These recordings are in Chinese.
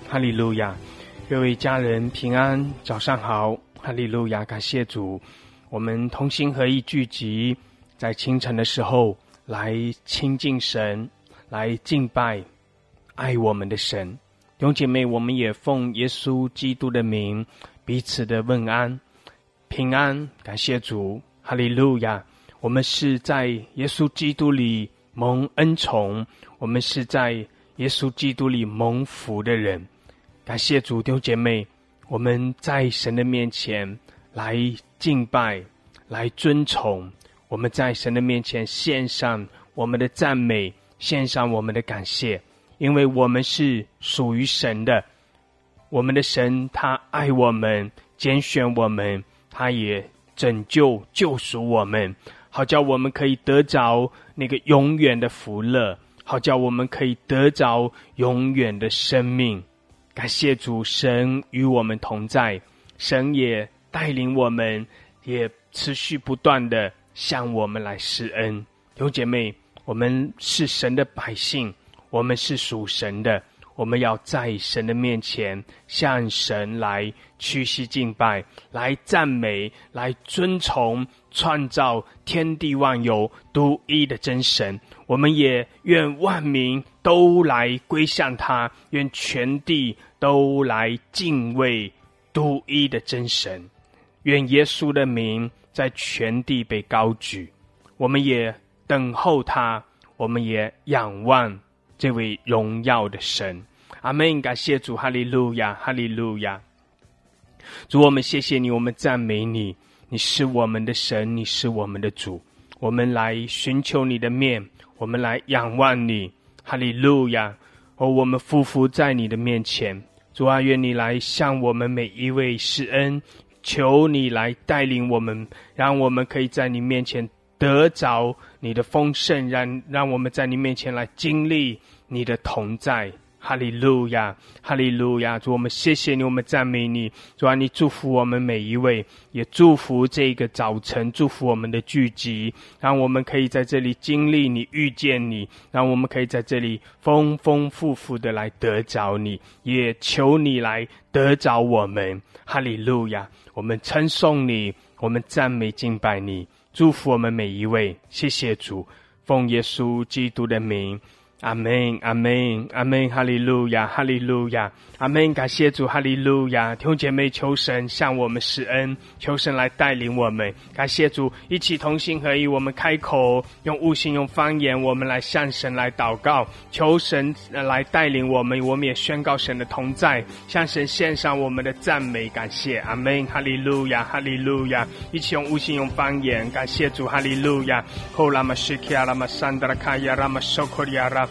哈利路亚。各位家人平安，早上好，哈利路亚。感谢主，我们同心合意聚集在清晨的时候来亲近神，来敬拜爱我们的神。弟兄姐妹，我们也奉耶稣基督的名彼此的问安，平安。感谢主，哈利路亚。我们是在耶稣基督里蒙恩宠，我们是在耶稣基督里蒙福的人。感谢主，弟兄姐妹，我们在神的面前来敬拜，来尊崇，我们在神的面前献上我们的赞美，献上我们的感谢，因为我们是属于神的。我们的神他爱我们，拣选我们，他也拯救救赎我们，好叫我们可以得着那个永远的福乐，好叫我们可以得着永远的生命。感谢主，神与我们同在，神也带领我们，也持续不断的向我们来施恩。弟兄姐妹，我们是神的百姓，我们是属神的，我们要在神的面前向神来屈膝敬拜，来赞美，来尊崇创造天地万有独一的真神。我们也愿万民都来归向他，愿全地都来敬畏独一的真神。愿耶稣的名在全地被高举，我们也等候他，我们也仰望这位荣耀的神。阿们。感谢主，哈利路亚，哈利路亚。主，我们谢谢你，我们赞美你，你是我们的神，你是我们的主。我们来寻求你的面，我们来仰望你，哈利路亚。我们匍匐在你的面前，主啊，愿你来向我们每一位施恩，求你来带领我们，让我们可以在你面前得着你的丰盛，让我们在你面前来经历你的同在。哈利路亚，哈利路亚。主，我们谢谢你，我们赞美你。主啊，你祝福我们每一位，也祝福这个早晨，祝福我们的聚集，让我们可以在这里经历你，遇见你，让我们可以在这里丰丰富富的来得着你，也求你来得着我们。哈利路亚。我们称颂你，我们赞美敬拜你，祝福我们每一位。谢谢主，奉耶稣基督的名，阿们，阿们，阿们。哈利路亚，哈利路亚，阿们。感谢主，哈利路亚。弟兄姐妹，求神向我们施恩，求神来带领我们。感谢主，一起同心合意，我们开口用悟性，用方言，我们来向神来祷告，求神来带领我们。我们也宣告神的同在，向神献上我们的赞美感谢。阿们，哈利路亚，哈利路亚。一起用悟性，用方言，感谢主，哈利路亚。后拉玛西基亚拉玛桑德拉卡亚拉玛索科利亚拉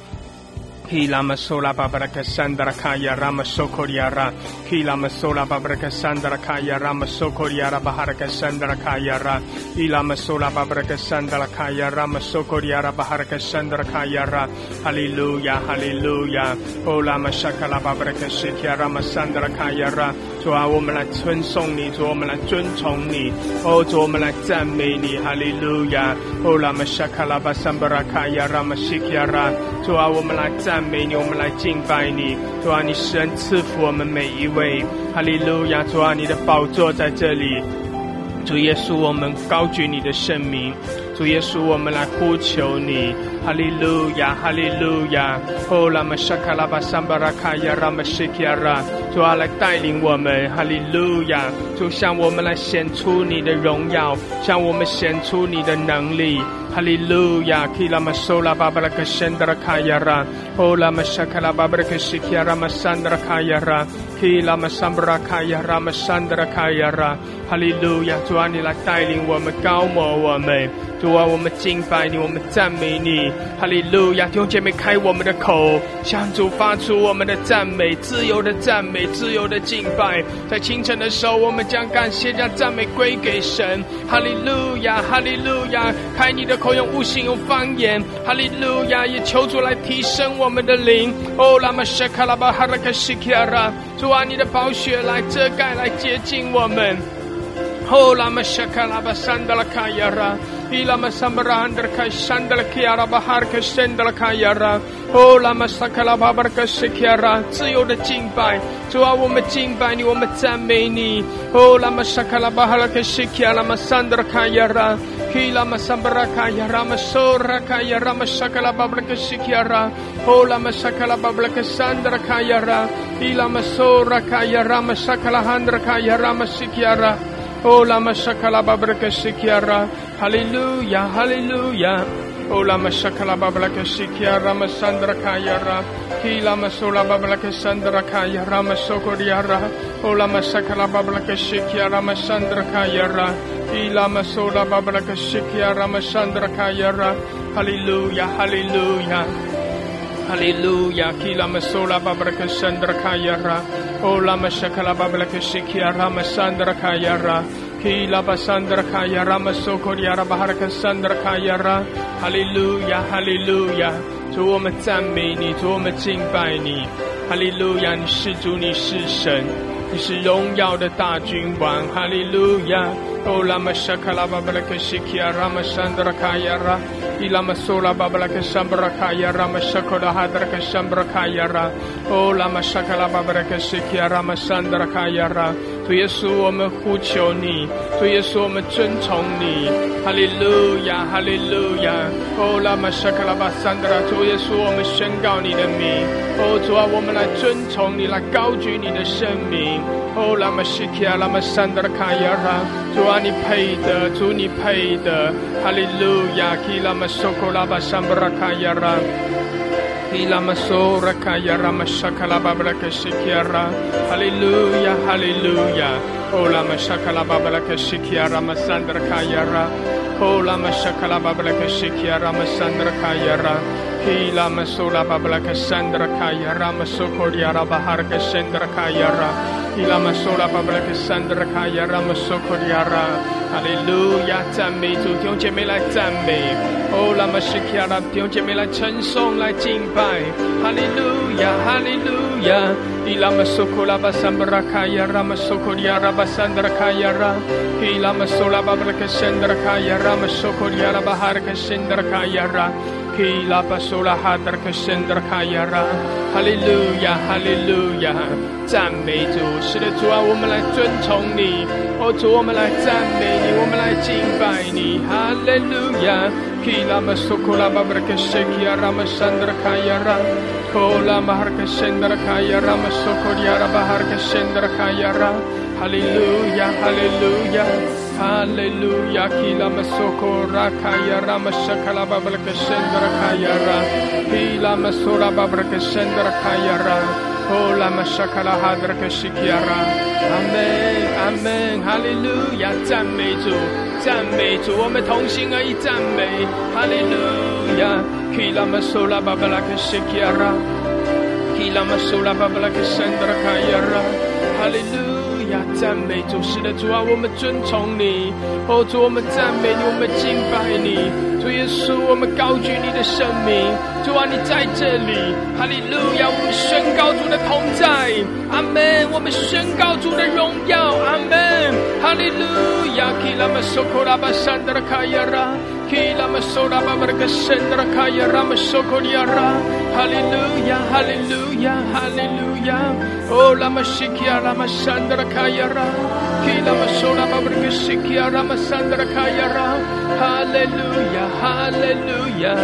Kilama sola babaraka sandara kaya rama sokoriara Kilama sola babaraka sandara kaya rama sokoriara baharaka sandara kaya ra Ilama sola babaraka sandara kaya rama sokoriara baharaka sandara kaya ra Hallelujah, hallelujah. Olama shakala babaraka shikia rama sandara kaya ra 主啊，我们来尊颂你，主，我们来尊崇你，主，我们来赞美你。哈利路亚。Olama shakala basambara kaya rama shikia ra 主啊，我们来赞美你，我们来敬拜你。主啊，你施恩赐福我们每一位。哈利路亚。主啊，你的宝座在这里。主耶稣，我们高举你的圣名。主耶稣，我们来呼求你。哈利路亚，哈利路亚。主啊，来带领我们。哈利路亚。主，向我们来显出你的荣耀，向我们显出你的能力。哈利路亚。Kilama sola babaraka shandra kayara Olama shakala babaraka shikiara masandra kayara Kilama sambra kayara masandra kayara 哈利路亚。主啊，你来带领我们，高摩我们。主啊，我们敬拜你，我们赞美你。哈利路亚。弟兄姐妹，开我们的口，向主发出我们的赞美，自由的赞美，自由的敬拜。在清晨的时候，我们将感谢，将赞美归给神。哈利路亚，哈利路亚。开你的口，用悟性，用方言。哈利路亚。也求主来提升我们的灵。哦，拉玛舍卡拉巴哈拉卡西基亚拉。主啊，你的宝血来遮盖，来洁净我们。 Oh lama shakala basandala kayara, ilama sambarandra kai sandala kiara bahar ka sendala kayara. Oh lama sakala babar ka shikiara， 自由的敬拜，主啊，我们敬拜你，我们赞美你。Oh lama shakala bahar ka shikiara lama sandra kayara， ilama sambara kayara masora kayara masakala babar ka shikiara。Oh lama sakala babar ka sandra kayara， ilama sora kayara masakala handra kayara masikiara。Oh lama shakala babraka shikiara, hallelujah, hallelujah. Oh lama shakala babraka shikiara masandra kayara, ki lama sola babraka sandra kayara masokoriara. Oh lama shakala babraka shikiara masandra kayara, ki lama sola babraka shikiara masandra kayara. Hallelujah, hallelujah. Hallelujah, kila masola babraka sandra kayara. Oh lama shakala babraka shikiara masandra kayara. Kila basandra kayara masokoriara baharaka sandra kayara. Hallelujah, hallelujah. 主我们赞美你，主我们敬拜你。哈利路亚，你是主，你是神，你是荣耀的大君王。哈利路亚。Oh lama shakala babraka shikiara masandra kayara. Ilama sola babraka sambra kayara mashakoda hadraka sambra kayara. Oh lama shakala babraka shikiara masandra kayara。 主耶稣，我们呼求你，主耶稣，我们尊崇你。哈利路亚，哈利路亚。哦，拉玛沙卡拉巴桑德拉，主耶稣，我们宣告你的名。哦，主啊，我们来尊崇你，来高举你的圣名。哦，拉玛西基亚，拉玛桑德拉卡亚拉，主啊，你配的，主你配的。哈利路亚，基拉玛索科拉巴桑布拉卡亚拉。 Ilama sora kaya rama shakala babraka shikiara. Hallelujah, hallelujah. Oh lama shakala babraka shikiara masandra kayara. Oh lama shakala babraka shikiara masandra kayara. Ilama sola babraka sandra kayara masokoriara baharka sandra kayara. Ilama sola babraka sandra kayara masokoriara. 哈利路亚，赞美主，弟兄姐妹来赞美。哦，拉玛西基亚拉，弟兄姐妹来称颂，来敬拜。哈利路亚，哈利路亚。伊拉玛索库拉巴桑布拉卡亚拉玛索库利亚拉巴桑德拉卡亚拉。伊拉玛索拉巴布拉克森德拉卡亚拉玛索库利亚拉巴哈尔克森德拉卡亚拉。 Ki la pasola hadar kasendra kayara， 哈利路亚，哈利路亚，赞美主，是的，主啊，我们来尊崇你，哦，主，我们来赞美你，我们来敬拜你，哈利路亚。Ki la masokola babraka shekiara masandra kayara， kola mahar kasendra kayara masokoriara bahar kasendra kayara， 哈利路亚，哈利路亚。 Hallelujah, kila masokora kaya rama shakala babraka shendra kaya ra, kila masora babraka shendra kaya ra, oh lama shakala hadraka shikiara. Amen, Amen, Hallelujah， 赞美主，赞美主，我们同心而一赞美。Hallelujah， kila masola babraka shikiara, kila masola babraka shendra kaya ra, Hallelujah。 赞美主，是的，主啊，我们尊崇你，哦，主，我们赞美你，我们敬拜你，主耶稣，我们高举你的圣名，主啊，你在这里，哈利路亚，我们宣告主的同在，阿门，我们宣告主的荣耀，阿门，哈利路亚，基拉玛索科拉巴山德拉卡亚拉，基拉玛索拉巴巴格森德拉卡亚拉玛索科利亚拉，哈利路亚，哈利路亚，哈利路亚，哦，拉玛西基亚拉玛山德拉。 Kayara, kila masola babrika shikiara masandra kayara. Hallelujah, Hallelujah.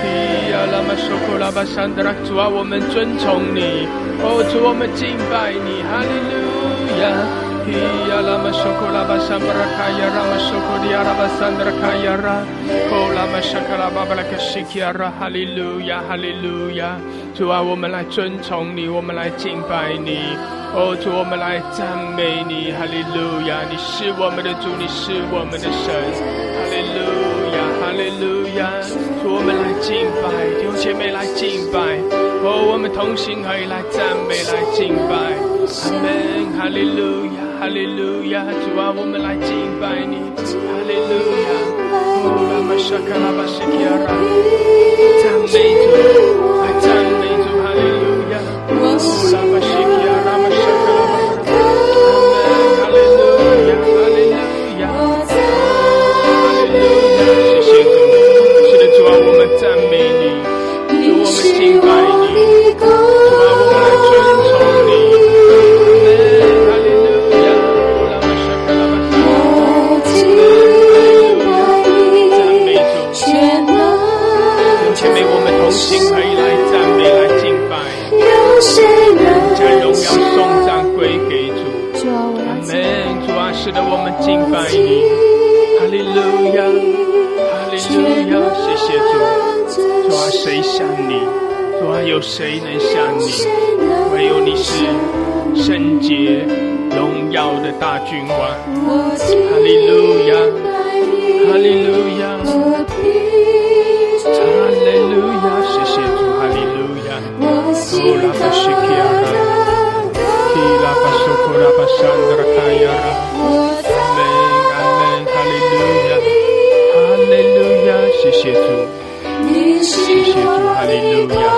Kila masokola basandra， 主啊，我们尊崇你，哦，主，我们敬拜你，哈利路亚。 Kila masokola basandra kayara masokodiara basandra kayara. Kola masakala babrika shikiara. Hallelujah, Hallelujah. 主啊，我们来尊崇你，我们来敬拜你。 哦，主，我们来赞美你，哈利路亚！你是我们的主，你是我们的神，哈利路亚，哈利路亚！主，我们来敬拜，弟兄姐妹来敬拜，哦，我们同心合意来赞美，来敬拜，阿门，哈利路亚，哈利路亚！主啊，我们来敬拜你，哈利路亚！哦，拉玛沙卡拉巴西基亚拉，赞美主，来赞美主，哈利路亚！哦，拉玛西基亚拉玛沙卡拉巴。 Hallelujah, 哈利路亚，哈利路亚，谢谢主。主啊，谁像你？主啊，有谁能像你？唯有你是圣洁荣耀的大君王。哈利路亚，哈利路亚，哈利路亚，谢谢主，哈利路亚。哦，拉巴西基亚拉，基拉巴索库拉巴山德拉卡亚拉，阿门，阿门，哈利路亚，哈利路亚，谢谢主，谢谢主，哈利路亚，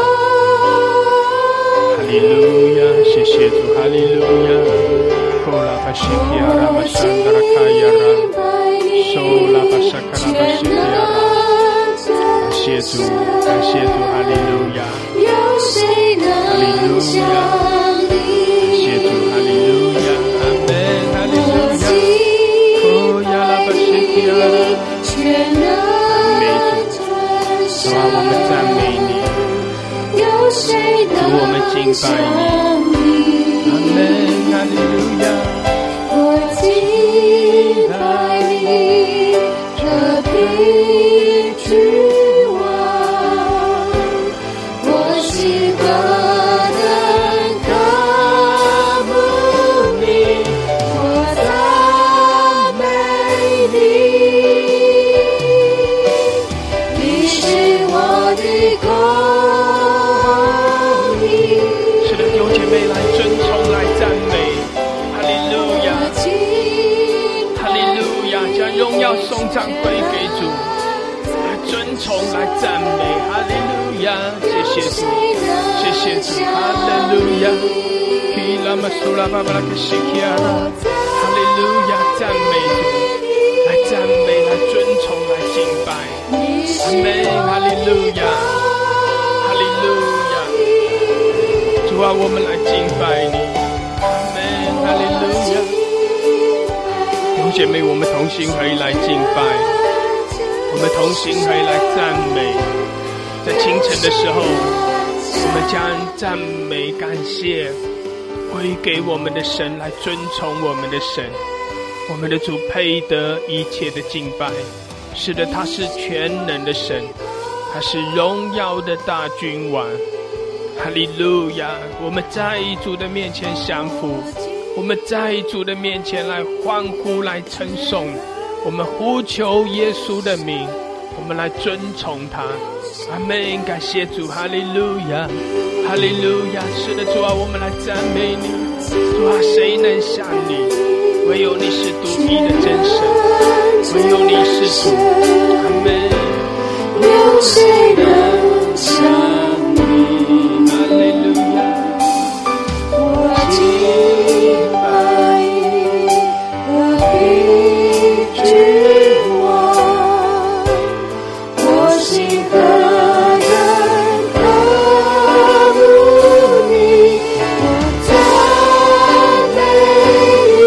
哈利路亚，谢谢主，哈利路亚。哦，拉巴西基亚拉巴山德拉卡亚拉，索拉巴萨卡拉巴西基亚拉。感谢主，感谢主，哈利路亚，哈利路亚，感谢主，哈利路亚，阿门，哈利路亚。哦呀拉巴西基亚拉，赞美主，主啊，我们赞美你，主，我们敬拜你，阿门，哈利路亚。我敬拜你，这必居。颂赞归给主，来尊崇，来赞美，哈利路亚！谢谢主，谢谢主，哈利路亚！基拉玛苏拉巴巴拉克西基亚拉，哈利路亚！赞美主，来赞美，来尊崇，来敬拜，阿门！哈利路亚，哈利路亚！主啊，我们来敬拜你，阿门！哈利路亚！弟兄姐妹，我们同心合一来敬拜，我们同心合一来赞美。在清晨的时候，我们将赞美感谢归给我们的神，来尊崇我们的神。我们的主配得一切的敬拜。是的，他是全能的神，他是荣耀的大君王。哈利路亚！我们在主的面前降服，我们在主的面前来欢呼，来称颂，我们呼求耶稣的名，我们来尊崇他。阿们！感谢主，哈利路亚，哈利路亚！是的，主啊，我们来赞美你，主啊，谁能像你？唯有你是独一的真神，唯有你是主。阿们！有谁能像你？哈利路亚！我敬拜你，我必君王，我心何人可慕你？我赞美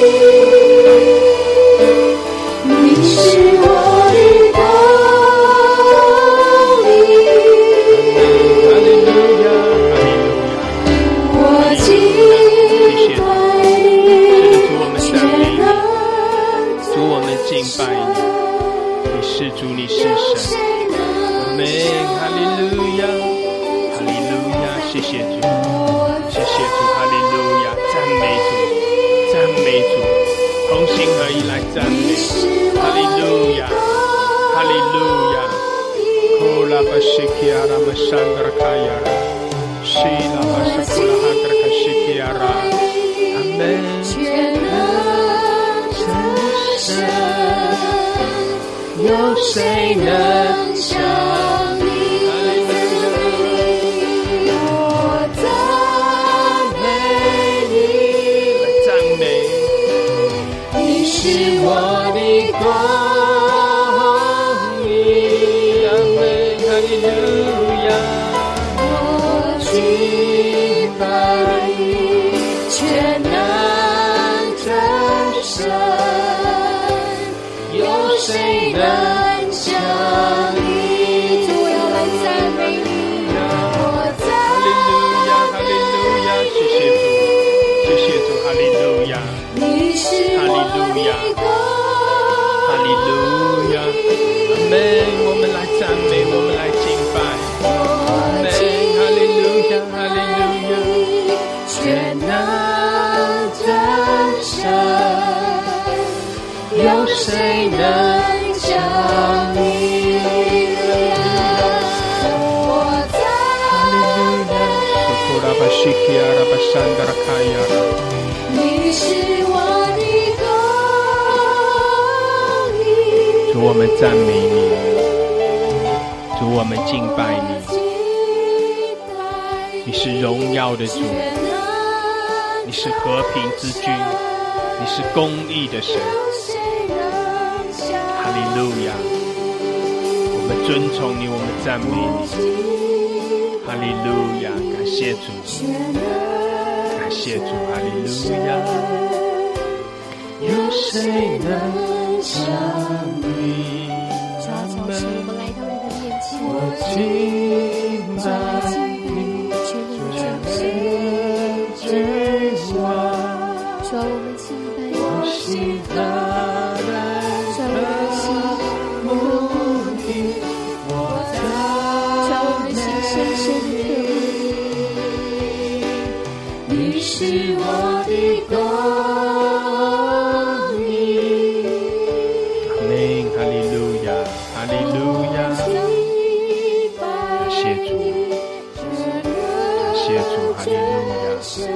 你，你是我的公义。哈利路亚，哈利路亚！我敬拜你，是的，主，我们赞美你，主，我们敬拜你，你是主，你是神。阿们！哈利路亚，哈利路亚！谢谢主，谢谢主，哈利路亚！赞美主，赞美主，同心合一来赞美，哈利路亚，哈利路亚！库拉巴西基亚拉玛山德拉卡亚拉，西拉巴萨库拉哈德拉卡西基亚拉，阿门！有谁能像你？我赞美你，来赞美，你是我的公义。阿们，哈利路亚！我敬拜你，全能真神。有谁能像你？主，我要来赞美你，我哈利路亚，哈利路亚！谢谢主，谢谢主，哈利路亚，哈利路亚！ 有谁能像你？我赞美你是我的公义。 主，我们赞美你，主，我们敬拜你。你是荣耀的主，你是和平之君，你是公义的神。哈利路亚！我们尊崇你，我们赞美你。哈利路亚！感谢主，感谢主，哈利路亚！有谁能像你？ 主啊，早晨我们来到你的面前， 我敬拜你， 主啊，我们敬拜你，主啊，我们心如你，主啊，我们的心深深的渴慕你，你是我的公义。 阿门，哈利路亚，哈利路亚，感谢主，感谢主，哈利路亚。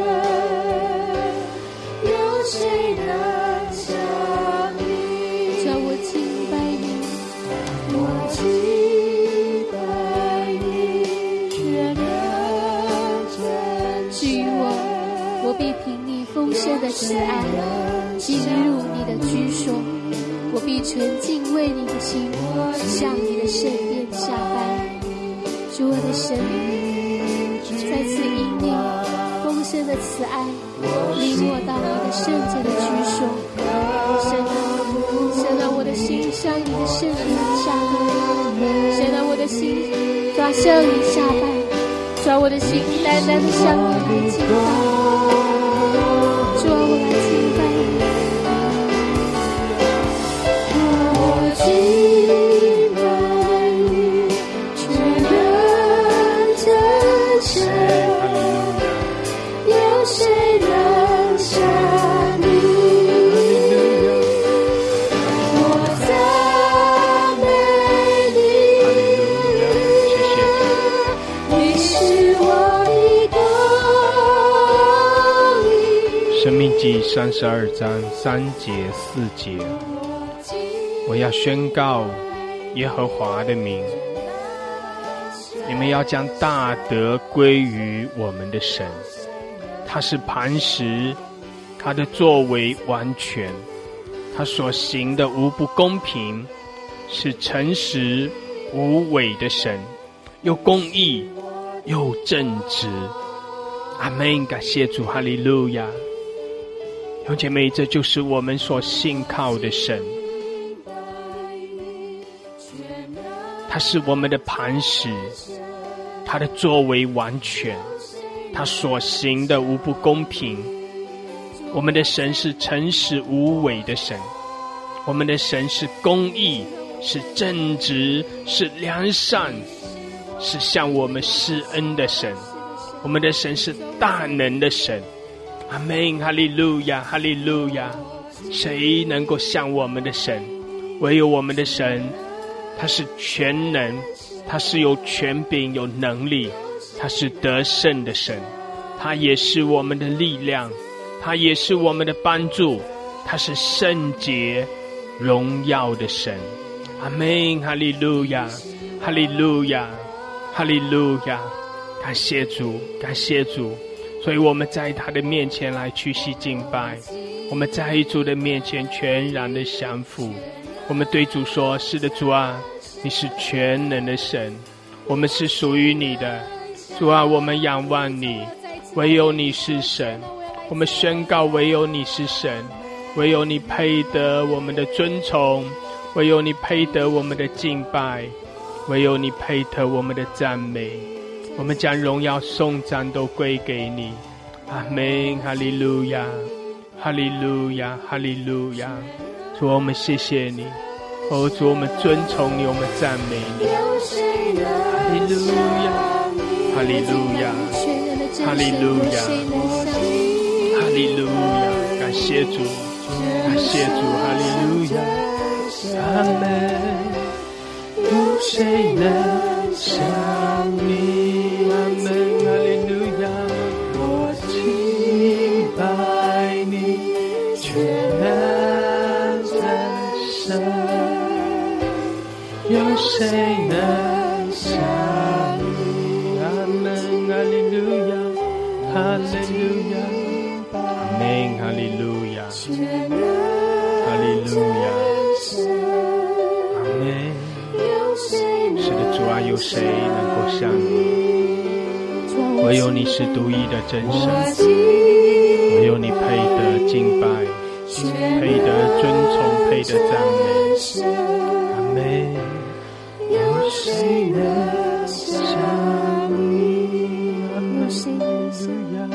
有谁能像你？叫我敬拜你，我敬拜你，全能真。至于我必凭你丰盛的慈爱进入你的居所，我必纯净为你的心向你的圣殿下拜。主，我的神，再次因你丰盛的慈爱领我到你的圣洁的居所。神啊，我的心向你的圣灵下拜。神啊，我的心抓向你下拜，抓我的心单单的向你来敬拜。主啊，我来敬拜你，我敬拜你，全能真神。有谁能像你？我赞美你，你是我的公义。 申命记32章3节4节，我要宣告耶和华的名，你们要将大德归于我们的神。他是磐石，他的作为完全，他所行的无不公平，是诚实无伪的神，又公义又正直。阿们，感谢主，哈利路亚！弟兄姐妹，这就是我们所信靠的神，他是我们的磐石，他的作为完全，他所行的无不公平。我们的神是诚实无伪的神，我们的神是公义，是正直，是良善，是向我们施恩的神。我们的神是大能的神。阿们，哈利路亚，哈利路亚！谁能够像我们的神？唯有我们的神，他是全能，他是有权柄有能力，他是得胜的神，他也是我们的力量，他也是我们的帮助，他是圣洁荣耀的神。阿们，哈利路亚，哈利路亚，哈利路亚！感谢主，感谢主！所以我们在他的面前来屈膝敬拜，我们在主的面前全然的降服。我们对主说，是的，主啊，你是全能的神，我们是属于你的。主啊，我们仰望你，唯有你是神。我们宣告，唯有你是神，唯有你配得我们的尊崇，唯有你配得我们的敬拜，唯有你配得我们的赞美。我们将荣耀颂赞都归给你。阿们，哈利路亚，哈利路亚，哈利路亚！主，我们谢谢你，哦，主，我们尊崇你，我们赞美你。哈利路亚，哈利路亚，哈利路亚，哈利路亚！感谢主， 感谢主，哈利路亚，阿门。有谁能像你？阿门，哈利路亚。我敬拜你，全能的神。有谁能像你？阿门，哈利路亚，哈利路亚。阿门，哈利路亚，哈利路亚，阿门。是的，主啊，有谁能够像你？唯有你是独一的真神，唯有你配得敬拜，配得尊崇，配得赞美。阿门。有谁能像你？阿门，哈利路亚。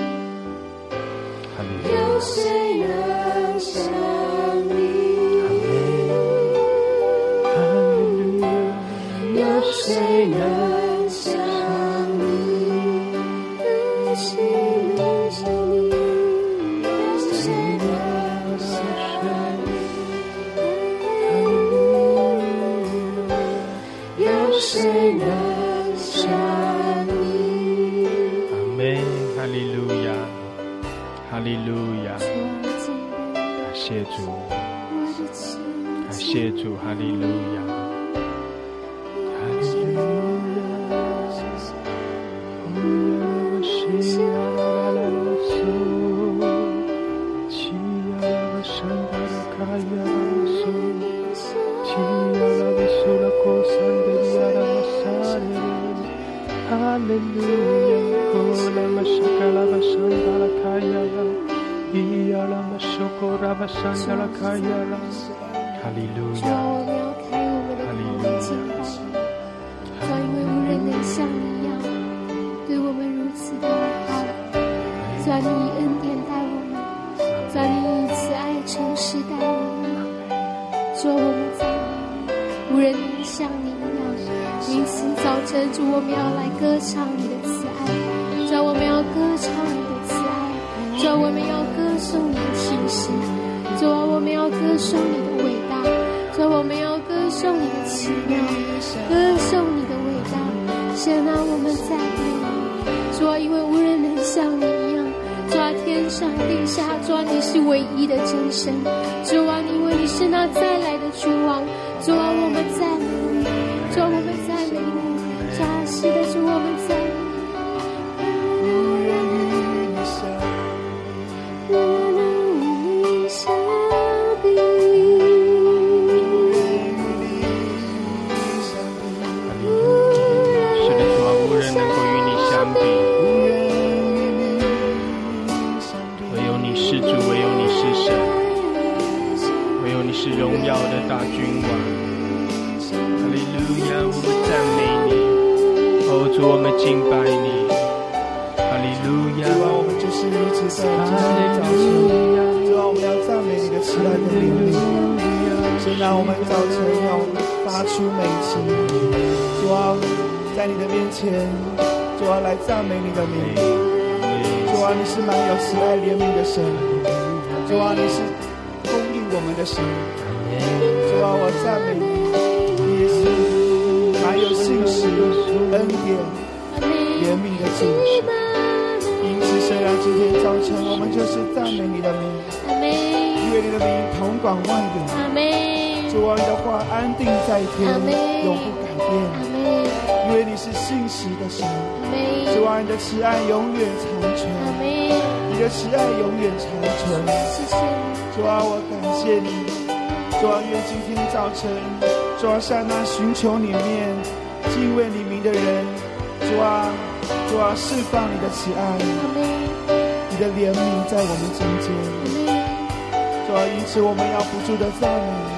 有谁能像你？阿门，哈利路亚。有谁能像你？有谁能像你？有谁能像你？有谁能像你？阿门，哈利路亚。哈利路亚，感谢主，感谢主，哈利路亚，哈利路亚，西呀啦啦啦苏，西呀啦山达拉卡呀啦苏，西呀啦比苏拉高山的呀啦萨勒，哈利路亚，kola mashakala basandala kayala, iyala mashokora basandala kayala, 哈利路亚，哈利路亚。 主啊，因为无人能像你一样对我们如此的好。主啊，你以恩典待我们，主啊，你以慈爱诚实待我们。主啊，我们赞美你，无人能像你一样。因此早晨，主，我们要来歌唱你的慈爱。主啊，我们要歌唱你的慈爱。主啊，我们要歌颂你的信实。主啊，我们要歌颂你的伟大。主啊，我们要歌颂你的奇妙，歌颂你的伟大。神啊，我们赞美你。主啊，因为无人能像你一样。主啊，天上地下，主啊，你是唯一的真神。主啊，因为你是那再来的主王。主啊，我们赞美你。主啊，我们赞美你。主啊，是的，主，我们赞美你。无人与你相比，无人与你相比， 是的，主啊，无人能够与你相比。唯有你是主，唯有你是神，唯有你是荣耀的大君王。哈利路亚，我们赞美你。哦，主，我们敬拜你。哈利路亚， 主啊，我们就是如此在今天早晨，主啊，我们要赞美你的慈爱的怜悯。神啊，我们早晨要发出美情，主啊，在你的面前，主啊，来赞美你的名。主啊，你是满有慈爱怜悯的神，主啊，你是供应我们的神。主啊，我赞美你，你也是满有信实、恩典、怜悯的主。因此，神啊，今天早晨我们就是赞美你的名，因为你的名统管万有。主啊，你的话安定在天，永不改变。因为你是信实的神。主啊，你的慈爱永远长存，你的慈爱永远长存。主啊，我感谢你。主啊，愿今天早晨，主啊，向那寻求你面、敬畏你名的人，主啊，主啊，释放你的慈爱，你的怜悯在我们中间。主啊，因此我们要不住的赞美你。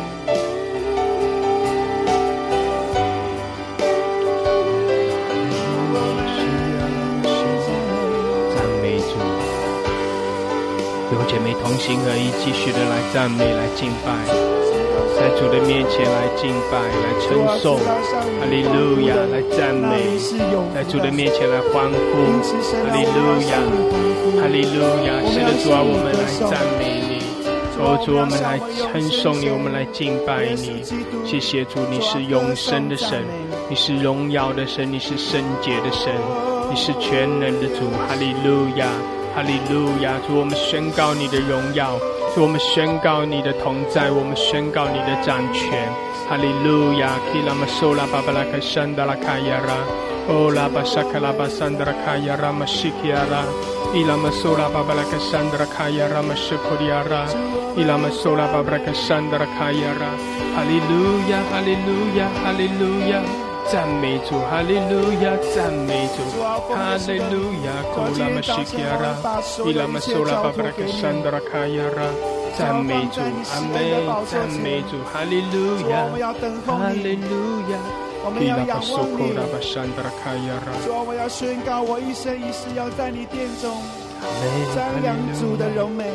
弟兄姐妹同心合一，继续的来赞美，来敬拜，在主的面前来敬拜，来称颂，哈利路亚，来赞美，在主的面前来欢呼，哈利路亚，哈利路亚。是的，主啊，我们来赞美你， 主，我们来称颂你，我们来敬拜你。谢谢主，你是永生的神，你是荣耀的神，你是圣洁的神，你是全能的主。哈利路亚，哈利路亚！主，我们宣告你的荣耀，主，我们宣告你的同在，我们宣告你的掌权。哈利路亚！基拉玛苏拉巴巴拉卡山达拉卡亚拉，哦拉巴沙卡拉巴山达拉卡亚拉玛西基亚拉，伊拉玛苏拉巴巴拉卡山达拉卡亚拉玛西库里亚拉，伊拉玛苏拉巴巴拉卡山达拉卡亚拉。哈利路亚，哈利路亚，哈利路亚！赞美主，哈利路亚，赞美主，哈利路亚！库拉玛西基亚拉，伊拉玛苏拉巴巴拉卡山达拉卡亚拉。赞美主，阿门！赞美主，哈利路亚，哈利路亚！ 我们要仰望你。主啊，我要宣告，我一生一世要在你殿中瞻仰主的荣美。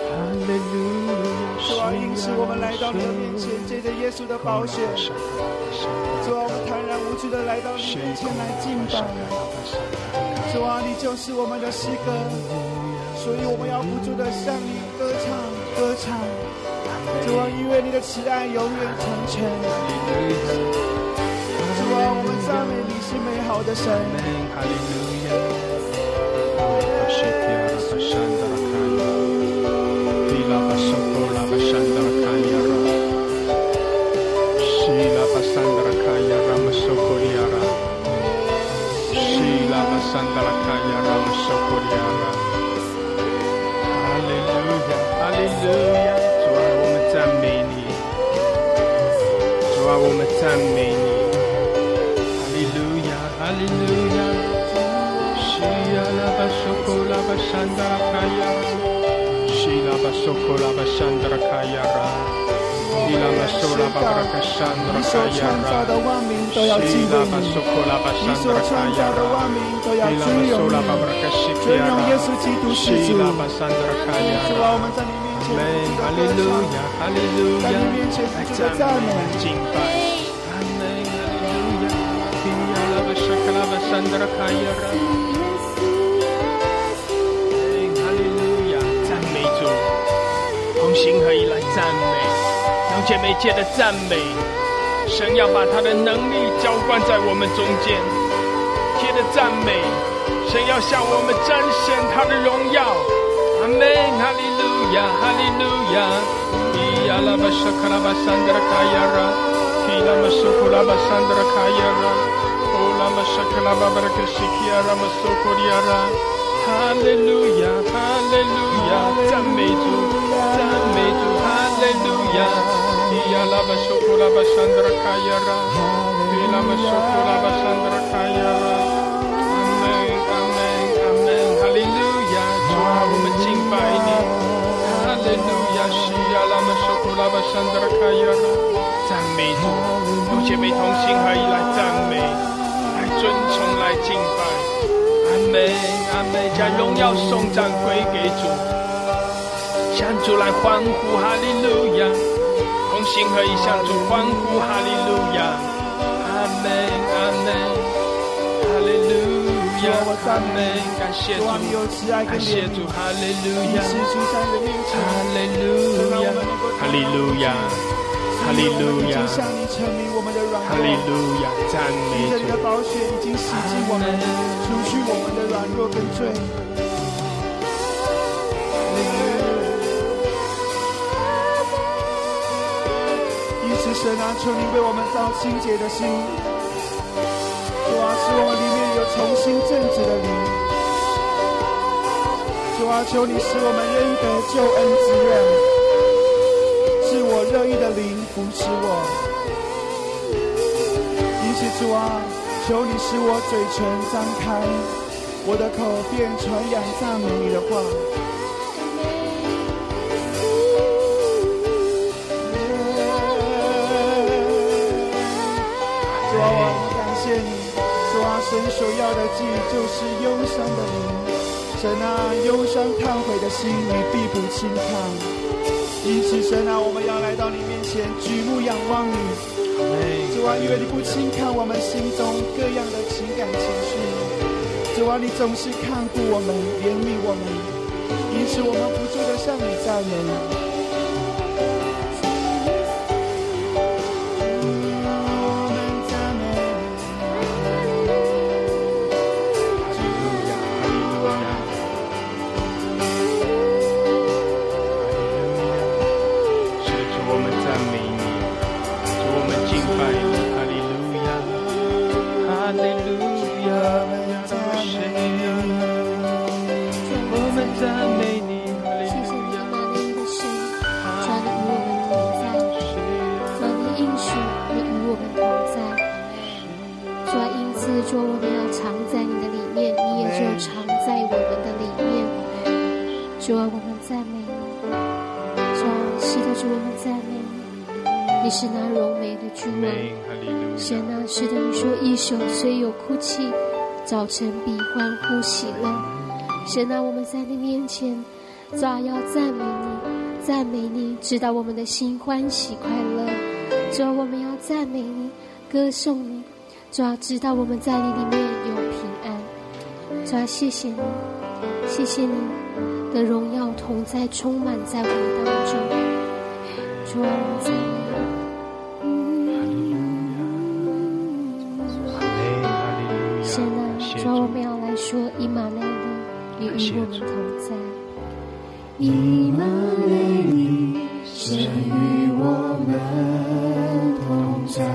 主啊，因此我们来到你的面前，借着耶稣的宝血。主啊，我们坦然无惧的来到你面前来敬拜。主啊，你就是我们的诗歌，所以我们要不住的向你歌唱。主啊，因为你的慈爱永远成全。主啊，我们赞美你是美好的神。哈利路亚。 哈利路亚，主啊，我们赞美你，主啊，我们赞美你，哈利路亚，哈利路亚，西呀拉巴索科拉巴山达拉卡亚，西拉巴索科拉巴山达拉卡亚拉，伊拉玛索拉巴巴拉卡山达拉卡亚拉，西拉巴索科拉巴山达拉卡亚拉，伊拉玛索拉巴巴拉卡西基亚拉，西拉巴山达拉卡亚拉。阿门，哈利路亚，哈利路亚，来赞美，来敬拜，阿门，哈利路亚，比亚拉巴沙卡拉巴山达拉卡亚拉，哈利路亚，赞美主，同心合一来赞美，让姐妹借着赞美，神要把他的能力浇灌在我们中间，借着赞美，神要向我们彰显他的荣耀。阿门，哈利路亚，哈利路亚！伊亚拉巴沙卡拉巴山达拉卡亚拉，伊拉玛苏库拉巴山达拉卡亚拉，欧拉玛沙卡拉巴巴拉克西基亚拉玛苏库里亚拉，哈利路亚，哈利路亚！赞美主，赞美主，哈利路亚！伊亚拉巴苏库拉巴山达拉卡亚拉，伊拉玛苏库拉巴山达拉卡亚拉，阿门，阿门，阿门，哈利路亚！主啊，我们敬拜你，哈利路亚！西呀拉玛苏库拉巴山达拉卡亚拉，赞美主，有姐妹同心合一来赞美，来尊崇，来敬拜，阿门，阿门！将荣耀颂赞归给主，向主来欢呼，哈利路亚！同心合一向主欢呼，哈利路亚！阿门，阿门，哈利路亚！阿门，感谢主，感谢主，哈利路亚，哈利路亚，哈利路亚，哈利路亚， 向你证明我们的软弱， 哈利路亚，赞美主， 你的宝血已经洗净我们，除去我们的软弱跟罪。因此，神啊，求你为我们造清洁的心，主啊，使我们里面有重新正直的灵。主啊，求你使我们仍得救恩滋润，是我热意的灵扶持我。因此，主啊，求你使我嘴唇张开，我的口便传扬赞美你的话。主啊，我感谢你。主啊，神所要的祭就是忧伤的灵。神啊，忧伤忏悔的心你必不轻看。因此，神啊，我们要来到你面前，举目仰望你。主啊，因为你不轻看我们心中各样的情感情绪。主啊，你总是看顾我们，怜悯我们。因此，我们不住地向你赞美。 主，我们要常在你的里面，你也就常在我们的里面。主啊，我们赞美你。主啊，是的，主，我们赞美你。你是那荣美的君王。神啊，是的，你说一宿虽有哭泣，早晨必欢呼喜乐。神啊，我们在你面前，主啊，要赞美你，赞美你，直到我们的心欢喜快乐。主啊，我们要赞美你，歌颂你。主啊，直到我们在你里面有平安。主啊，谢谢你，谢谢你的荣耀同在充满在我们当中。主啊，我们赞美你。神啊，主啊，我们要来说以马内利，你与我们同在。 以马内利，神与我们同在。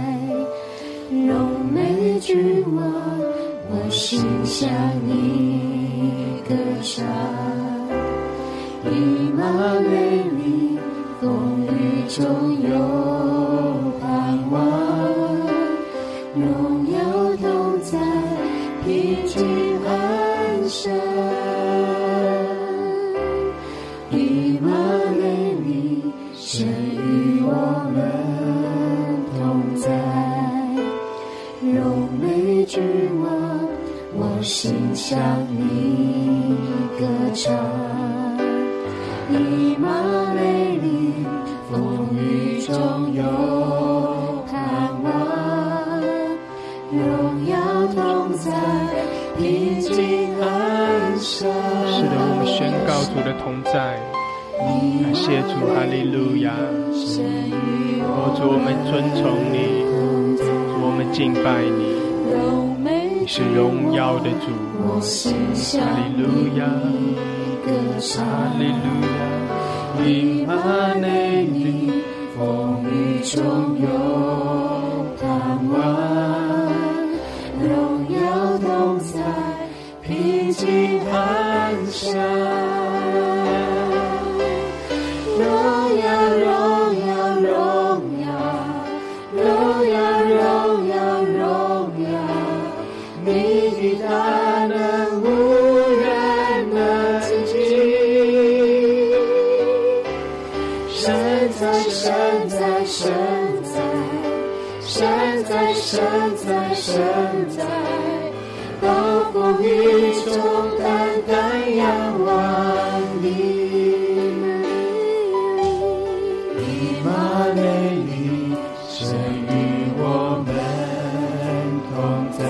荣美君王，我心向你歌唱。以马内利，风雨中有盼望，荣耀同在，平静安生。以马内利，神与我们同在。荣美君王，我心向你歌唱。以马内利，风雨中有盼望，荣耀同在，平静安生。 是的，我们宣告主的同在。感谢主，哈利路亚！主，我们尊崇你，主，我们敬拜你，你是荣耀的主，哈利路亚，哈利路亚！以马内利， 风雨中有盼望，荣耀同在，平静安详。荣耀，荣耀，荣耀，荣耀，荣耀，荣耀，你的大能无人能及。神在，神在，神在，神在，神在，神在，暴风雨中单单仰望你。以马内利，神与我们同在。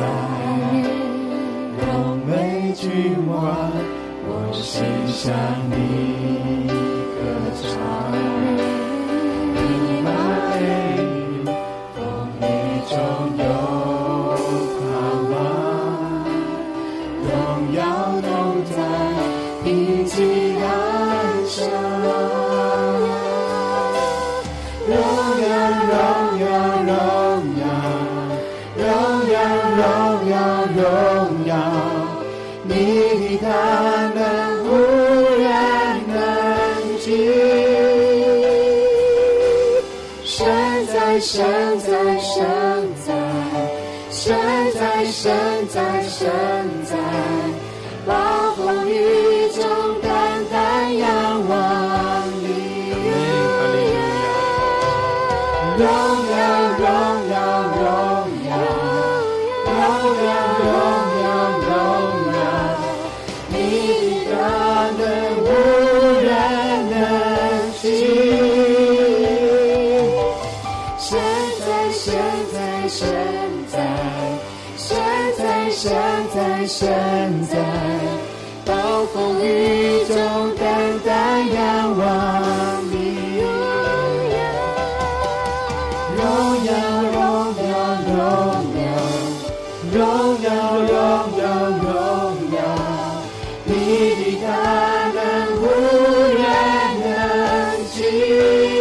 荣美君王，我心向你歌唱。以马内利，风雨中有盼望，荣耀同在，平静安生。荣耀，荣耀，荣耀，荣耀，荣耀，荣耀，你的大能无人能及。神在，神在，神在，神在，神在，神在，暴风雨中单单仰望你。荣耀，荣耀，荣耀，荣耀，荣耀，荣耀，你的大能无人能及。神在，神在，神在，神在，神在，神在，暴风雨中单单仰望你。荣耀，荣耀，荣耀，荣耀，荣耀，荣耀，你的大能无人能及。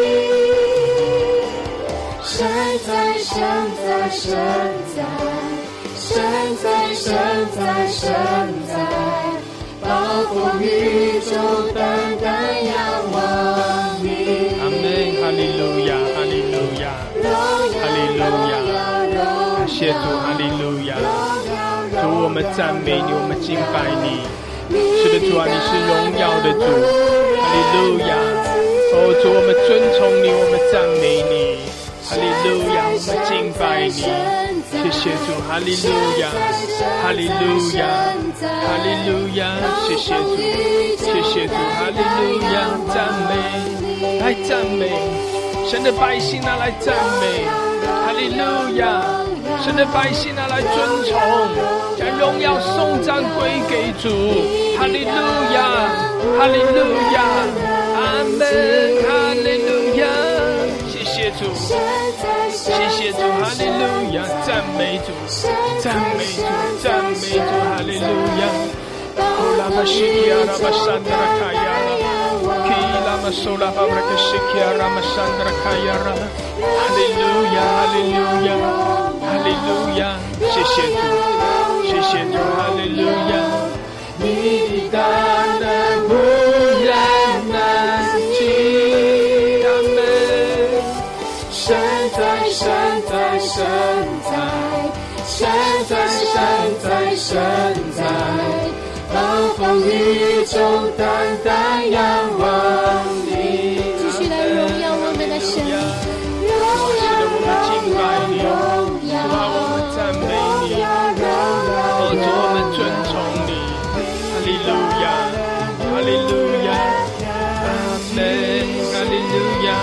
神在，神在，神在，神在，神在，神在，暴风雨中单单仰望你。 阿门，哈利路亚，哈利路亚，哈利路亚！ 谢主，哈利路亚！主，我们赞美你，我们敬拜你。是的，主啊，你是荣耀的主，哈利路亚！哦，主，我们尊崇你，我们赞美你，哈利路亚！我们敬拜你，谢谢主，哈利路亚，哈利路亚，哈利路亚！谢谢主，谢谢主，哈利路亚！赞美，来赞美。神的百姓啊，来赞美，哈利路亚！神的百姓啊，来尊崇，将荣耀颂赞归给主，哈利路亚，哈利路亚，阿门，哈利路亚！谢谢主，谢谢主，哈利路亚！赞美主，赞美主，赞美主，哈利路亚！哦，拉巴西基亚，拉巴山德拉卡亚拉。Sola Fabrika Shikia Ramasandra Kayara Hallelujah Hallelujah Hallelujah 谢谢主谢谢主 Hallelujah 你的大能不然难及阿们神在神在神在神在神在神在暴风雨中单单仰望你， 继续来荣耀我们的神，荣耀我们敬拜你，主啊，我们赞美你，主，我们尊崇你，哈利路亚，哈利路亚，阿门，哈利路亚，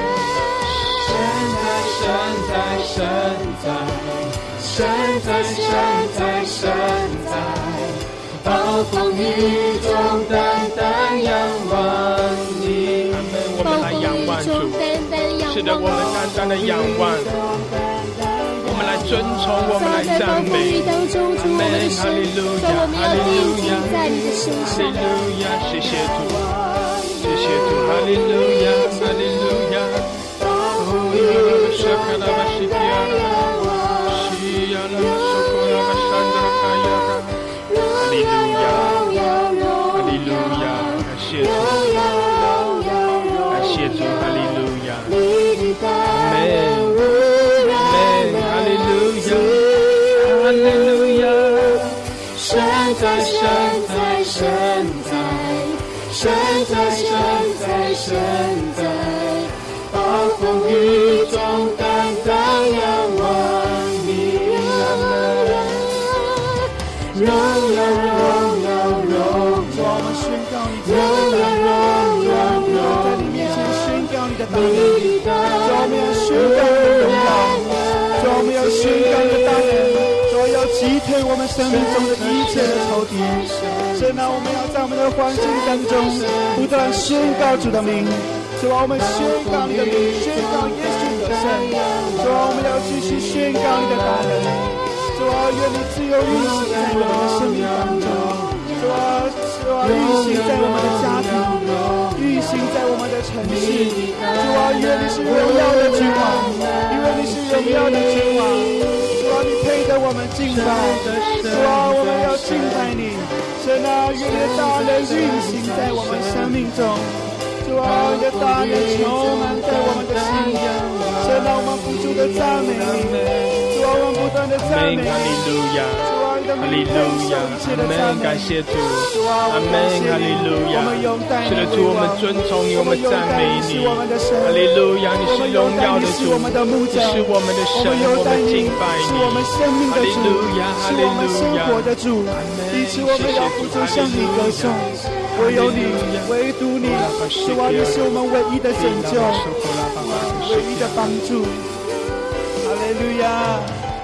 神在神在神在神在。暴风雨中单单仰望你，我们来仰望主。是的，我们单单的仰望，我们来尊崇，我们来赞美。阿门，哈利路亚，哈利路亚，哈利路亚，谢谢主，谢谢主，哈利路亚，哈利路亚。哦，沙卡拉巴西基亚拉，西亚拉苏库拉巴山德拉卡亚拉。哈利路亚，哈利路亚，感谢主，感谢主，哈利路亚，阿门，阿门，哈利路亚，哈利路亚，神在神在神在，神在神在神在，暴风雨中单单仰望你，阿门。荣耀荣耀荣耀， 我们宣告你的荣耀，在你面前宣告你的大能，我们要宣告你的荣耀，我们要宣告你的大能，我要击退我们生命中的一切的仇敌。神啊，我们要在我们的环境当中不断宣告主的名，主啊，我们宣告你的名，宣告耶稣得胜，主啊，我们要继续宣告你的大能。主啊，愿你自由运行在我们的生命当中，主啊，运行在我们的家庭，运行在我们的城市，主啊，因为你是荣耀的君王，因为你是荣耀的君王，主啊，你配得我们敬拜，主啊，我们要敬拜你，神啊，愿你的大能运行在我们生命中，主啊，你的大能充满在我们的心，神啊，我们不住的赞美你。我们不断的赞美你， 哈利路亚，哈利路亚，阿门，感谢主，阿门，哈利路亚。是的，主，我们尊重你，我们赞美你，哈利路亚，你是荣耀的主，你是我们的神，我们敬拜你，哈利路亚，哈利路亚， 因此我们要付出向你歌颂，唯有你，唯独你，主啊，你是我们唯一的拯救，唯一的帮助。哈利路亚。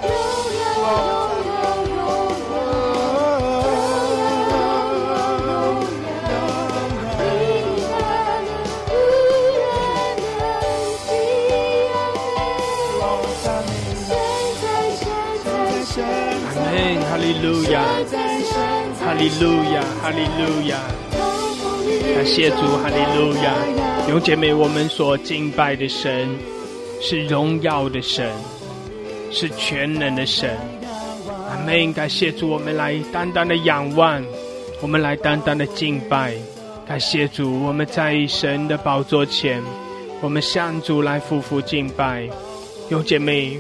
哈利路亚，哈利路亚，哈利路亚，感谢主，哈利路亚。弟兄姐妹，我们所敬拜的神是荣耀的神，是全能的神。阿们，感谢主，我们来单单的仰望，我们来单单的敬拜。感谢主，我们在神的宝座前，我们向主来匍匐敬拜。弟兄姐妹，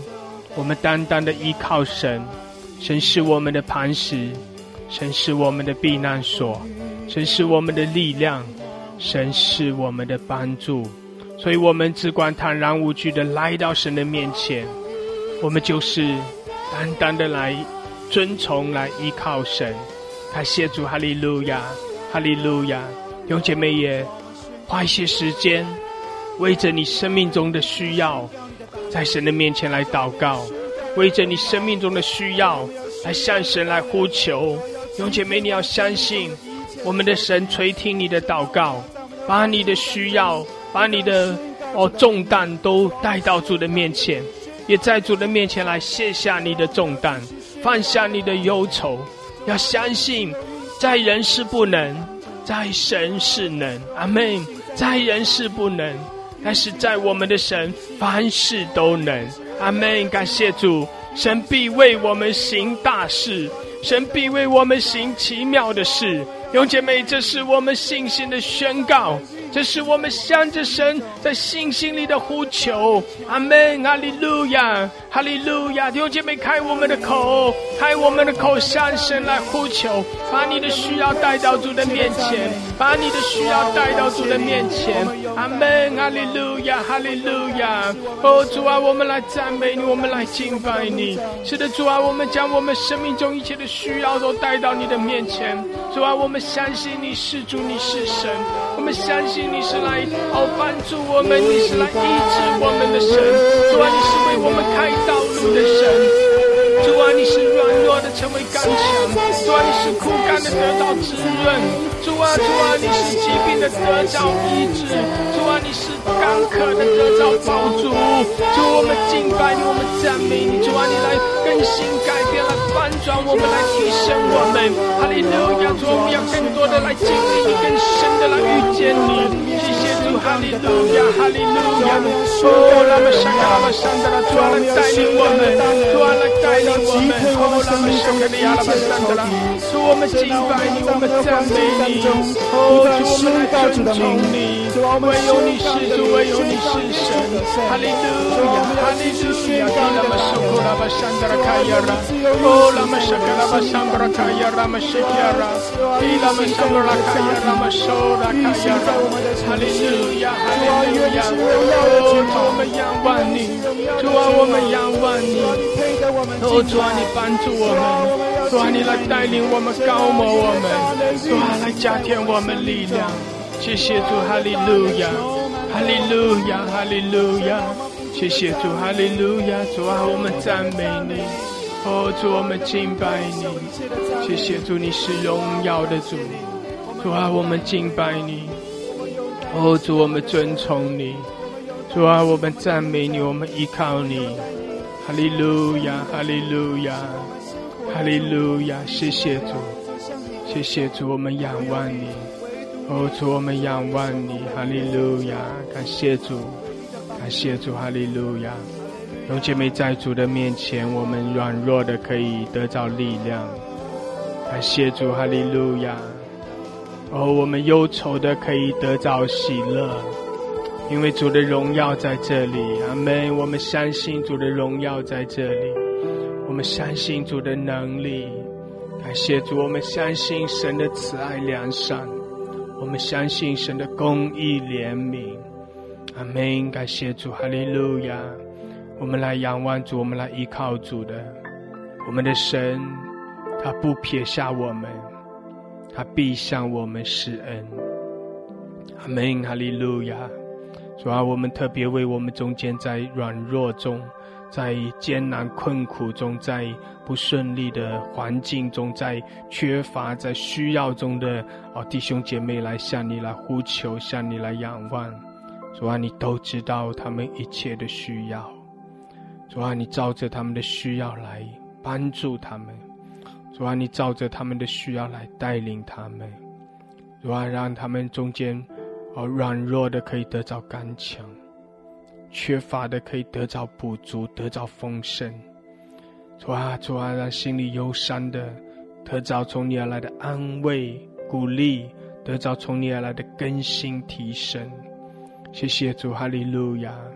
我们单单的依靠神，神是我们的磐石，神是我们的避难所，神是我们的力量，神是我们的帮助。所以我们只管坦然无惧的来到神的面前，我们就是单单的来遵从，来依靠神。感谢主，哈利路亚，哈利路亚。弟兄姐妹也花一些时间，为着你生命中的需要，在神的面前来祷告，为着你生命中的需要来向神来呼求。弟兄姐妹，你要相信我们的神垂听你的祷告，把你的需要，把你的重担都带到主的面前，也在主的面前来卸下你的重担，放下你的忧愁。要相信在人是不能，在神是能。阿们。在人是不能，但是在我们的神凡事都能。阿们。感谢主，神必为我们行大事，神必为我们行奇妙的事。弟兄姐妹，这是我们信心的宣告，这是我们向着神在信心里的呼求。阿们。哈利路亚，哈利路亚。弟兄姐妹，开我们的口，开我们的口，向神来呼求，把你的需要带到主的面前，把你的需要带到主的面前。阿们。哈利路亚，哈利路亚。主啊，我们来赞美你，我们来敬拜你。是的，主啊，我们将我们生命中一切的需要都带到你的面前。主啊，我们相信你是主，你是神，我们相信你是来帮助我们，你是来医治我们的神。主啊，你是为我们开道路的神。主啊，你是软弱的成为刚强，主啊，你是枯干的得到滋润，主啊，你是疾病的得到医治，主啊，你是干渴的得到饱足。主，我们敬拜你，我们赞美你。主啊，你来更新改变，来翻转我们，来提升我们。哈利路亚。主，我们要更多的来经历，更深的来遇见你。谢谢主，哈利路亚，哈利路亚。拉玛沙卡拉玛山达拉，主啊，来带领我们，主啊，来带领我们。拉玛沙卡利亚拉玛山达拉，主，我们敬拜你，我们赞美你。主，我们来尊崇你，唯有你是主，唯有你是神。哈利路亚，哈利路亚。拉玛沙库拉玛山达拉卡亚拉，拉玛沙卡拉玛山达拉卡亚拉玛西卡拉，拉玛山达拉卡亚拉玛苏拉卡亚拉。哈利路亚，哈利路亚。主，我们仰望你，主啊，我们仰望你。主啊，你帮助我们，主啊，你来带领我们，高摩我们，主啊，来加添我们力量。谢谢主，哈利路亚，哈利路亚，哈利路亚。谢谢主，哈利路亚。主啊，我们赞美你。主，我们敬拜你。谢谢主，你是荣耀的主。主啊，我们敬拜你。主，我们尊崇你。主啊，我们赞美你，我们依靠你。哈利路亚，哈利路亚，哈利路亚。谢谢主，谢谢主，我们仰望你。主，我们仰望你。哈利路亚，感谢主，感谢主，哈利路亚。弟兄姐妹，在主的面前，我们软弱的可以得到力量。感谢主，哈利路亚。我们忧愁的可以得到喜乐，因为主的荣耀在这里。阿们。我们相信主的荣耀在这里，我们相信主的能力。感谢主，我们相信神的慈爱良善，我们相信神的公义怜悯。阿们。感谢主，哈利路亚。我们来仰望主，我们来依靠主的，我们的神，他不撇下我们，他必向我们施恩。阿们。哈利路亚。主啊，我们特别为我们中间在软弱中，在艰难困苦中，在不顺利的环境中，在缺乏在需要中的弟兄姐妹来向你来呼求，向你来仰望。主啊，你都知道他们一切的需要。主啊，你照着他们的需要来帮助他们。主啊，你照着他们的需要来带领他们。主啊，让他们中间软弱的可以得到刚强，缺乏的可以得到补足，得到丰盛。主啊，让心里忧伤的得到从你而来的安慰鼓励，得到从你而来的更新提升。谢谢主，哈利路亚。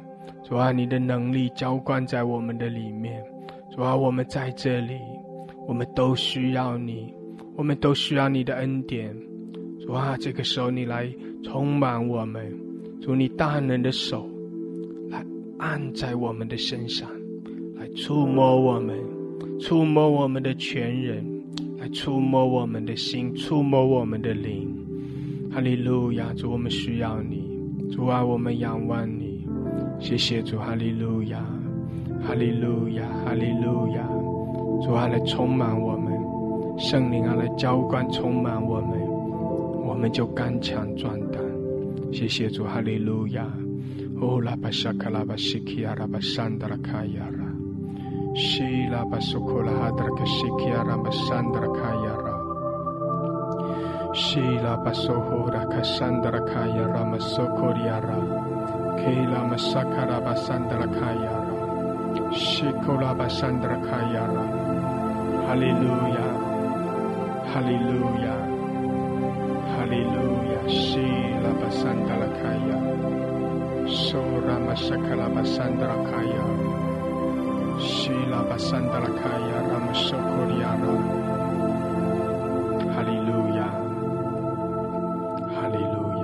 主啊，你的能力浇灌在我们的里面。主啊，我们在这里，我们都需要你，我们都需要你的恩典。主啊，这个时候你来充满我们，主，你大能的手来按在我们的身上，来触摸我们，触摸我们的全人，来触摸我们的心，触摸我们的灵。哈利路亚，主，我们需要你。主啊，我们仰望你。谢谢主，哈利路亚，哈利路亚，哈利路亚。主啊，来充满我们，圣灵啊，来浇灌充满我们，我们就刚强壮胆。谢谢主，哈利路亚。哦，拉巴沙卡拉巴西基亚拉巴山达拉卡亚拉，西拉巴苏库拉哈达拉卡西基亚拉巴山达拉卡亚拉，西拉巴苏呼拉卡山达拉卡亚拉马苏库里亚拉。Kela masakara basandra kayara, shikola basandra kayara. Hallelujah, Hallelujah, Hallelujah. Shila basandra kaya, sora masakala basandra kaya, shila basandra kaya ramasokoriara. Hallelujah, Hallelujah.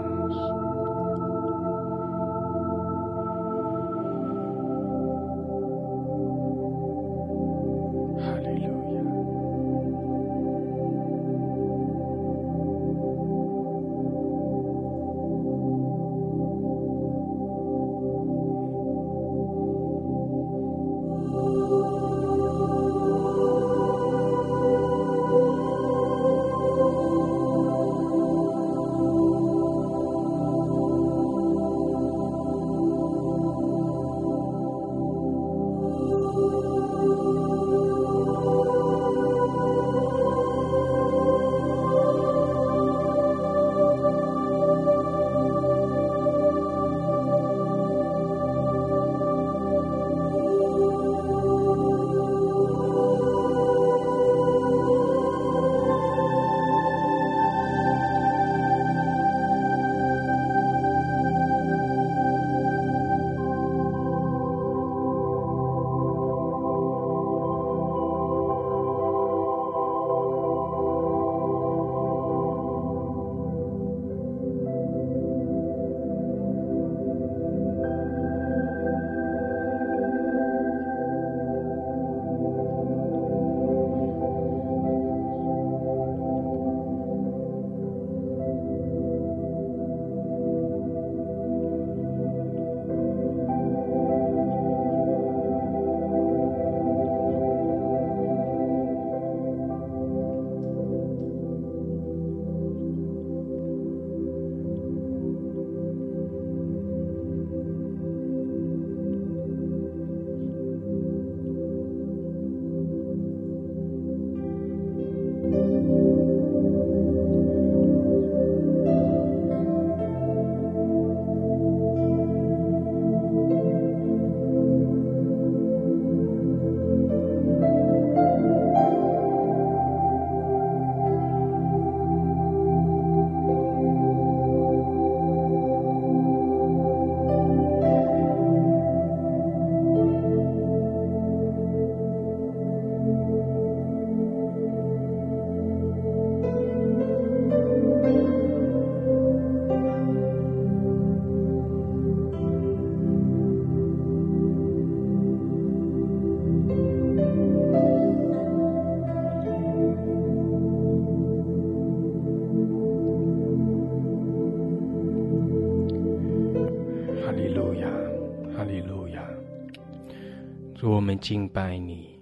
主，我们敬拜你，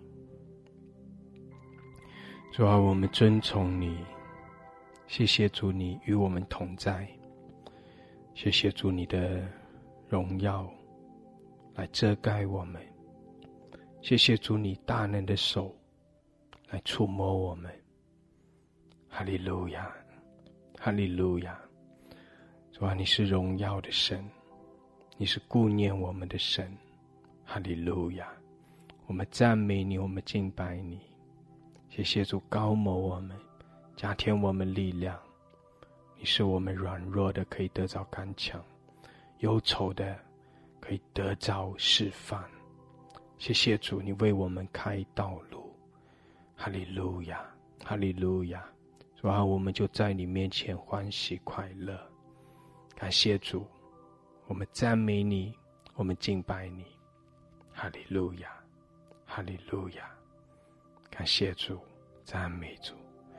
主啊，我们尊崇你。谢谢主，你与我们同在。谢谢主，你的荣耀来遮盖我们。谢谢主，你大能的手来触摸我们。哈利路亚，哈利路亚。主啊，你是荣耀的神，你是顾念我们的神。哈利路亚，我们赞美你，我们敬拜你。谢谢主高摩我们，加添我们力量。你是我们软弱的可以得着刚强，忧愁的可可以得着释放。谢谢主，你为我们开道路。哈利路亚，哈利路亚。然后我们就在你面前欢喜快乐。感谢主，我们赞美你，我们敬拜你。哈利路亚，哈利路亚。感谢主，赞美主。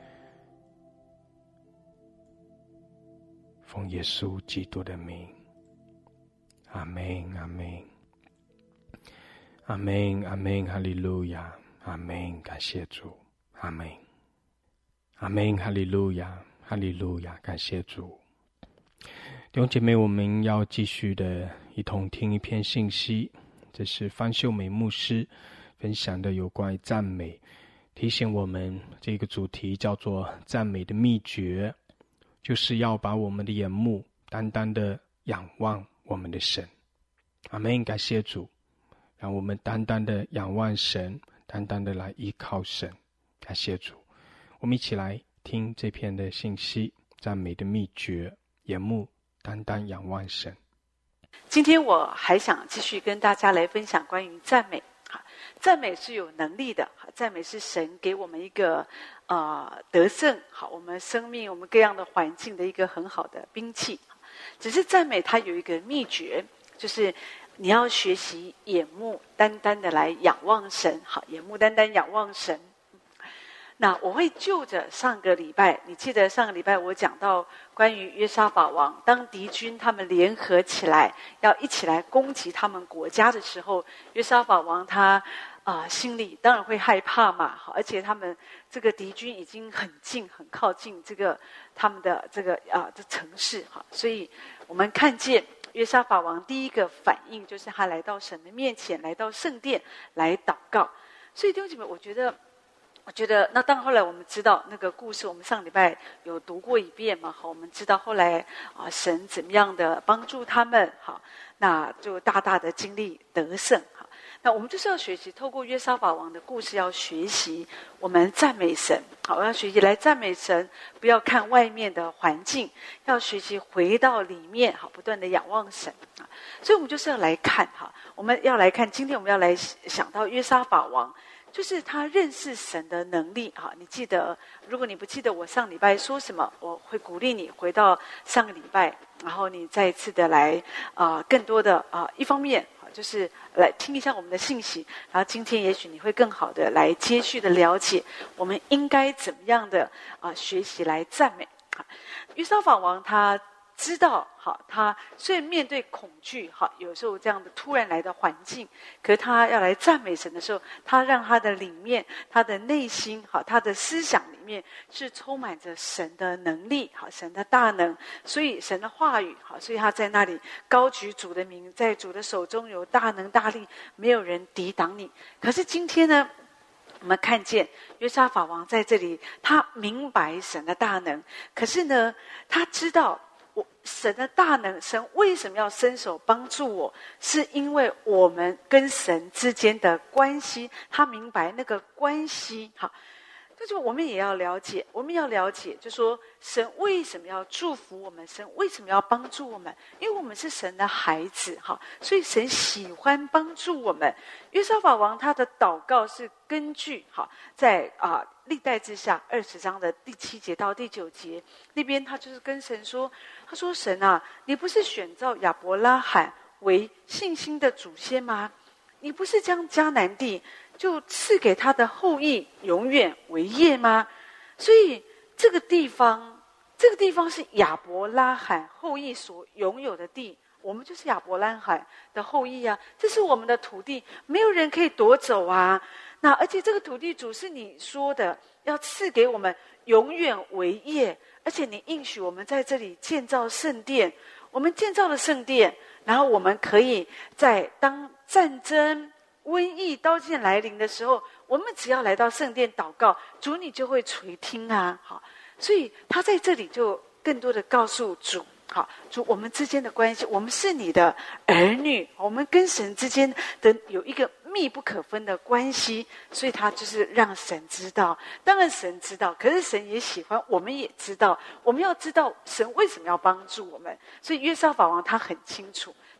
奉耶稣基督的名，阿们，阿们，阿们，阿们，哈利路亚，阿们，感谢主，阿们，阿们，哈利路亚，哈利路亚，感谢主。弟兄姐妹，我们要继续的一同听一篇信息，这是方秀美牧师分享的有关于赞美，提醒我们这个主题叫做赞美的秘诀，就是要把我们的眼目单单的仰望我们的神。阿们，感谢主，让我们单单的仰望神，单单的来依靠神。感谢主，我们一起来听这篇的信息，赞美的秘诀，眼目单单仰望神。 今天我还想继续跟大家来分享关于赞美。赞美是有能力的，赞美是神给我们一个得胜，好，我们生命我们各样的环境的一个很好的兵器。只是赞美它有一个秘诀，就是你要学习眼目单单的来仰望神，好，眼目单单仰望神。那我会就着上个礼拜，你记得上个礼拜我讲到关于约沙法王，当敌军他们联合起来要一起来攻击他们国家的时候，约沙法王他心里当然会害怕嘛，而且他们这个敌军已经很近很靠近这个他们的这个这城市，所以我们看见约沙法王第一个反应就是他来到神的面前，来到圣殿来祷告。所以弟兄姐妹，我觉得那当然后来我们知道那个故事，我们上礼拜有读过一遍嘛，好，我们知道后来神怎么样的帮助他们，好，那就大大的经历得胜，好，那我们就是要学习透过约沙法王的故事，要学习我们赞美神，好，我要学习来赞美神，不要看外面的环境，要学习回到里面，好，不断的仰望神，所以我们就是要来看，哈，我们要来看，今天我们要来想到约沙法王。就是他认识神的能力，你记得，如果你不记得我上礼拜说什么，我会鼓励你回到上个礼拜，然后你再一次的来更多的一方面就是来听一下我们的信息，然后今天也许你会更好的来接续的了解我们应该怎么样的学习来赞美。约沙法王他知道，他虽然面对恐惧，有时候这样的突然来的环境，可是他要来赞美神的时候，他让他的里面，他的内心，他的思想里面是充满着神的能力，神的大能，所以神的话语，所以他在那里高举主的名，在主的手中有大能大力，没有人抵挡你。可是今天呢，我们看见约沙法王在这里，他明白神的大能，可是呢，他知道神的大能，神为什么要伸手帮助我，是因为我们跟神之间的关系，他明白那个关系。好，就是我们也要了解，就说神为什么要祝福我们，神为什么要帮助我们，因为我们是神的孩子，所以神喜欢帮助我们。约沙法王他的祷告是根据在历代志下20章的第7节到第9节那边，他就是跟神说，他说神啊，你不是选召亚伯拉罕为信心的祖先吗？你不是将迦南地就赐给他的后裔永远为业吗？所以这个地方是亚伯拉罕后裔所拥有的地，我们就是亚伯拉罕的后裔啊，这是我们的土地，没有人可以夺走啊。那而且这个土地主是你说的，要赐给我们永远为业，而且你应许我们在这里建造圣殿，我们建造了圣殿，然后我们可以在当战争、瘟疫、刀剑来临的时候，我们只要来到圣殿祷告，主你就会垂听啊。好，所以他在这里就更多的告诉主，好，主我们之间的关系，我们是你的儿女，我们跟神之间的有一个密不可分的关系，所以他就是让神知道。当然神知道，可是神也喜欢我们也知道，我们要知道神为什么要帮助我们。所以约沙法王他很清楚，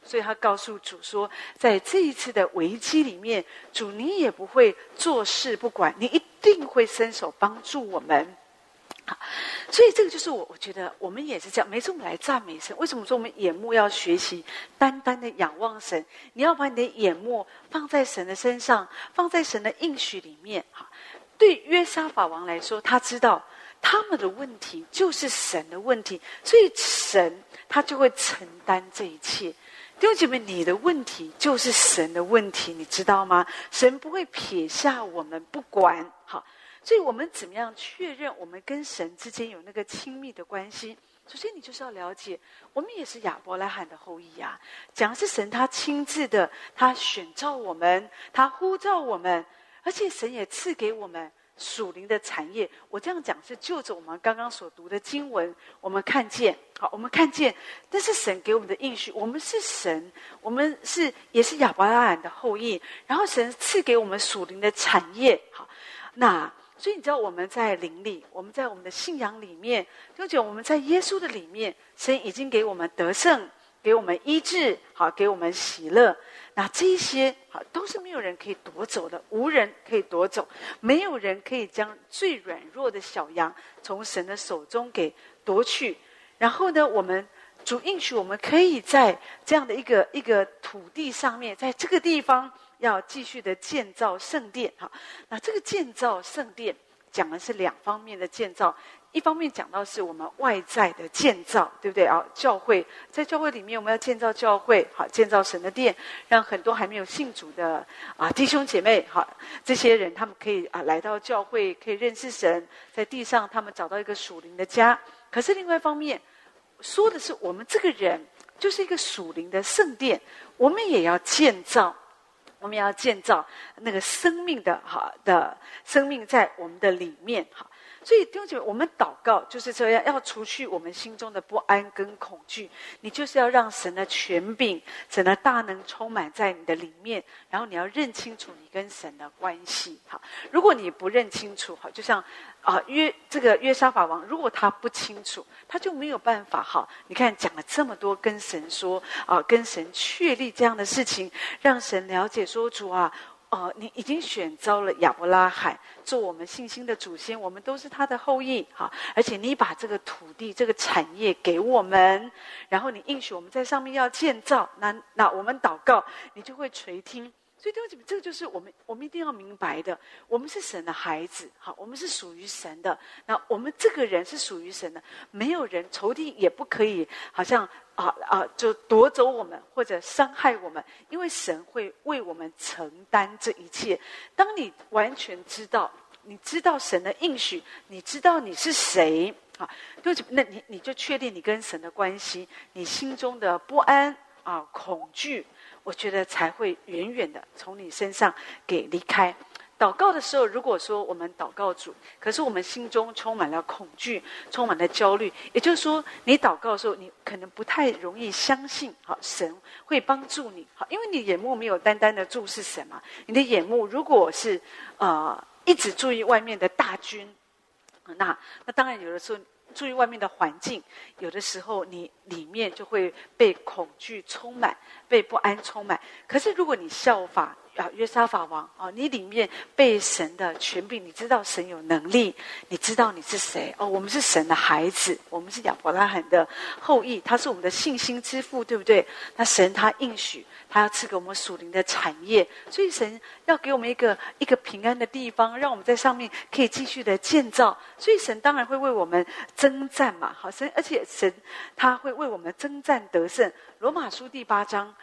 所以他告诉主说，在这一次的危机里面，主你也不会坐视不管，你一定会伸手帮助我们。所以这个就是我觉得我们也是这样。每次我们来赞美神，为什么说我们眼目要学习单单的仰望神？你要把你的眼目放在神的身上，放在神的应许里面。对约沙法王来说，他知道他们的问题就是神的问题，所以神他就会承担这一切。弟兄姐妹，你的问题就是神的问题，你知道吗？神不会撇下我们不管。好，所以我们怎么样确认我们跟神之间有那个亲密的关系？首先你就是要了解，我们也是亚伯拉罕的后裔啊。讲的是神他亲自的，他选召我们，他呼召我们，而且神也赐给我们属灵的产业。我这样讲是就着我们刚刚所读的经文，我们看见，好，我们看见，但是神给我们的应许，我们是神，我们也是亚伯拉罕的后裔，然后神赐给我们属灵的产业。好，那所以你知道我们在灵里，我们在我们的信仰里面，就觉得我们在耶稣的里面，神已经给我们得胜，给我们医治，好，给我们喜乐。那这一些好都是没有人可以夺走的，无人可以夺走，没有人可以将最软弱的小羊从神的手中给夺去。然后呢，我们主应许我们可以在这样的一个土地上面，在这个地方要继续的建造圣殿。好，那这个建造圣殿讲的是两方面的建造，一方面讲到是我们外在的建造，对不对啊？教会，在教会里面我们要建造教会，好，建造神的殿，让很多还没有信主的弟兄姐妹，好，这些人他们可以来到教会，可以认识神，在地上他们找到一个属灵的家。可是另外一方面说的是我们这个人就是一个属灵的圣殿，我们也要建造。我们要建造那个生命的生命在我们的里面。好，所以弟兄姐妹，我们祷告就是这样，要除去我们心中的不安跟恐惧。你就是要让神的权柄、神的大能充满在你的里面，然后你要认清楚你跟神的关系。好，如果你不认清楚，好，就像约沙法王，如果他不清楚，他就没有办法。好，你看讲了这么多，跟神说跟神确立这样的事情，让神了解说，主啊，你已经选召了亚伯拉罕做我们信心的祖先，我们都是他的后裔。好，而且你把这个土地、这个产业给我们，然后你应许我们在上面要建造，那我们祷告，你就会垂听。所以弟兄姐妹，这个就是我们一定要明白的，我们是神的孩子，好，我们是属于神的。那我们这个人是属于神的，没有人，仇敌也不可以好像就夺走我们或者伤害我们，因为神会为我们承担这一切。当你完全知道，你知道神的应许，你知道你是谁，好，那你就确定你跟神的关系，你心中的不安恐惧，我觉得才会远远的从你身上给离开。祷告的时候，如果说我们祷告主，可是我们心中充满了恐惧，充满了焦虑，也就是说你祷告的时候，你可能不太容易相信神会帮助你。因为你眼目没有单单的注视神嘛，你的眼目如果是一直注意外面的大军，那当然有的时候注意外面的环境，有的时候你里面就会被恐惧充满，被不安充满。可是如果你效法约沙法王你里面被神的权柄，你知道神有能力，你知道你是谁我们是神的孩子，我们是亚伯拉罕的后裔，他是我们的信心之父，对不对？那神他应许，他要赐给我们属灵的产业，所以神要给我们一个平安的地方，让我们在上面可以继续的建造。所以神当然会为我们征战嘛，好，而且神他会为我们征战得胜。罗马书第8章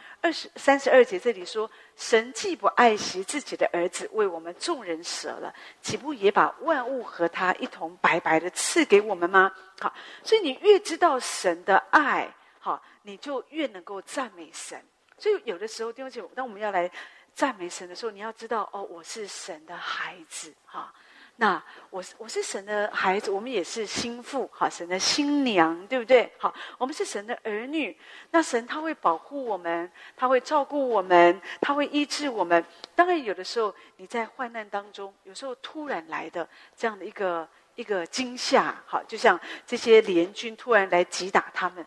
32节这里说，神既不爱惜自己的儿子，为我们众人舍了，岂不也把万物和他一同白白的赐给我们吗？好，所以你越知道神的爱，好，你就越能够赞美神。所以有的时候弟兄姐妹，当我们要来赞美神的时候，你要知道我是神的孩子那我是神的孩子，我们也是心腹，神的新娘，对不对？好，我们是神的儿女。那神他会保护我们，他会照顾我们，他会医治我们。当然有的时候你在患难当中，有时候突然来的这样的一个惊吓，好，就像这些联军突然来击打他们，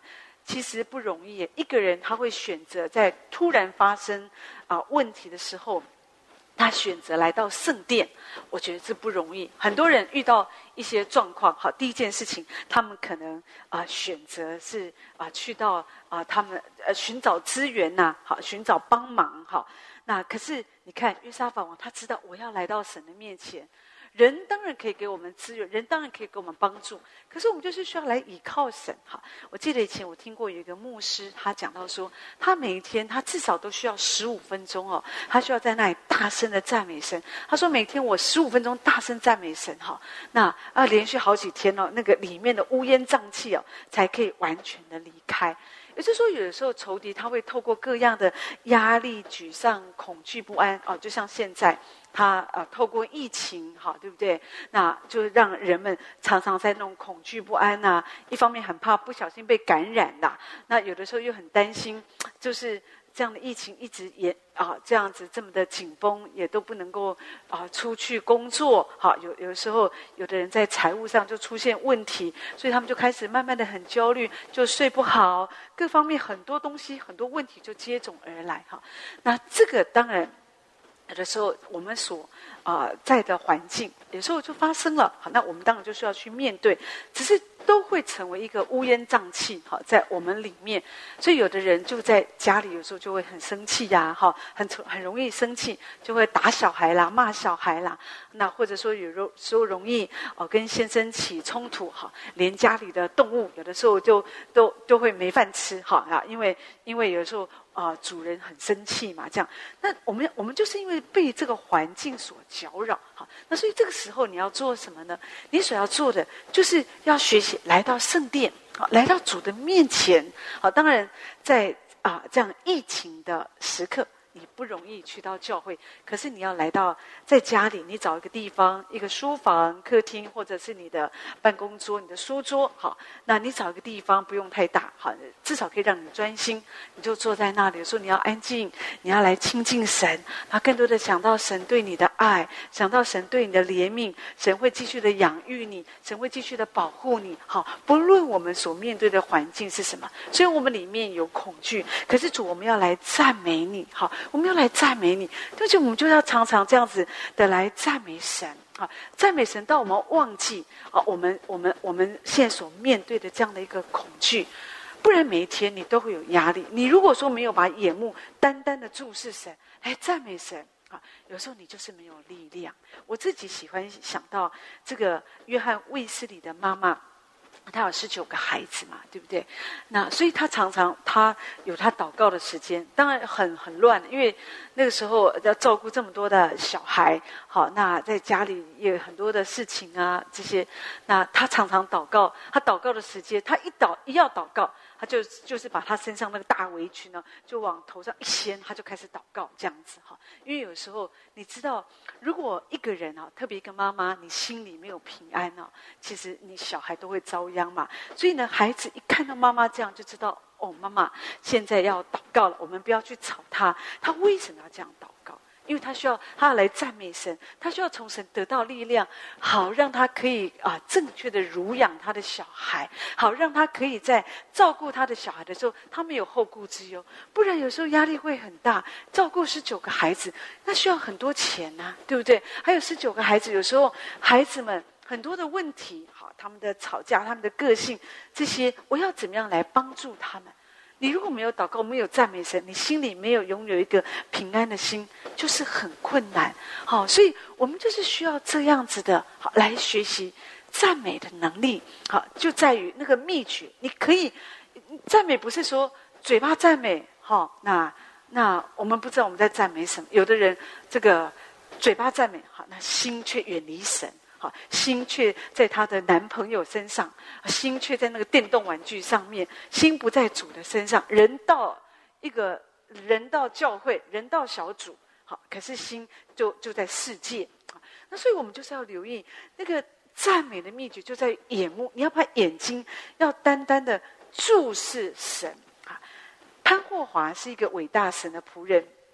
其实不容易耶。一个人他会选择在突然发生问题的时候，他选择来到圣殿，我觉得这不容易。很多人遇到一些状况，好，第一件事情，他们可能选择是去到他们寻找资源呐，好，寻找帮忙，好。那可是你看约沙法王，他知道我要来到神的面前。人当然可以给我们资源，人当然可以给我们帮助，可是我们就是需要来倚靠神。哈，我记得以前我听过有一个牧师，他讲到说，他每一天他至少都需要15分钟哦，他需要在那里大声的赞美神。他说每天我15分钟大声赞美神，哈，那连续好几天哦，那个里面的乌烟瘴气哦，才可以完全的离开。也就是说，有的时候仇敌他会透过各样的压力、沮丧、恐惧、不安哦，就像现在他透过疫情，好，对不对？那就让人们常常在那种恐惧不安呐，一方面很怕不小心被感染啦，那有的时候又很担心，就是这样的疫情一直这样子这么的紧绷，也都不能够出去工作。好，有时候有的人在财务上就出现问题，所以他们就开始慢慢的很焦虑，就睡不好，各方面很多东西很多问题就接踵而来。哈，那这个当然有的时候我们所在的环境有时候就发生了，好，那我们当然就需要去面对，只是都会成为一个乌烟瘴气，好，在我们里面。所以有的人就在家里有时候就会很生气呀，哈，很容易生气，就会打小孩啦，骂小孩啦，那或者说有时候容易跟先生起冲突，哈，连家里的动物有的时候就都会没饭吃，哈啊，因为有时候主人很生气嘛，这样，那我们就是因为被这个环境所搅扰，好，那所以这个时候你要做什么呢？你所要做的就是要学习来到圣殿，好，来到主的面前，好，当然在这样疫情的时刻，你不容易去到教会，可是你要来到在家里，你找一个地方，一个书房、客厅，或者是你的办公桌、你的书桌，好，那你找一个地方，不用太大，好，至少可以让你专心，你就坐在那里。有时候你要安静，你要来亲近神，那更多的想到神对你的爱，想到神对你的怜悯，神会继续的养育你，神会继续的保护你，好，不论我们所面对的环境是什么，所以我们里面有恐惧，可是主，我们要来赞美你，好。我们要来赞美你，而且我们就要常常这样子的来赞美神啊！赞美神到我们忘记我们现在所面对的这样的一个恐惧，不然每一天你都会有压力。你如果说没有把眼目单单的注视神，来赞美神啊，有时候你就是没有力量。我自己喜欢想到这个约翰卫斯理的妈妈。他有19个孩子嘛，对不对？那所以他常常他有他祷告的时间，当然很乱，因为那个时候要照顾这么多的小孩，好，那在家里也有很多的事情啊，这些，那他常常祷告，他祷告的时间，他一要祷告，他就是把他身上那个大围裙呢，就往头上一掀，他就开始祷告这样子哈。因为有时候你知道，如果一个人啊，特别一个妈妈，你心里没有平安啊，其实你小孩都会遭殃嘛。所以呢，孩子一看到妈妈这样，就知道哦，妈妈现在要祷告了，我们不要去吵他。他为什么要这样祷告？因为他要来赞美神，他需要从神得到力量，好让他可以正确的乳养他的小孩，好让他可以在照顾他的小孩的时候，他没有后顾之忧。不然有时候压力会很大，照顾19个孩子，那需要很多钱啊，对不对？还有19个孩子，有时候孩子们很多的问题，好，他们的吵架，他们的个性，这些我要怎么样来帮助他们？你如果没有祷告，没有赞美神，你心里没有拥有一个平安的心，就是很困难。好，所以我们就是需要这样子的，好来学习赞美的能力。好，就在于那个秘诀，你可以赞美，不是说嘴巴赞美，好，那我们不知道我们在赞美什么。有的人这个嘴巴赞美，好，那心却远离神。好，心却在她的男朋友身上，心却在那个电动玩具上面，心不在主的身上。人到教会，人到小组，好，可是心就在世界。那所以我们就是要留意那个赞美的秘诀，就在眼目，你要把眼睛要单单的注视神啊。潘霍华是一个伟大神的仆人。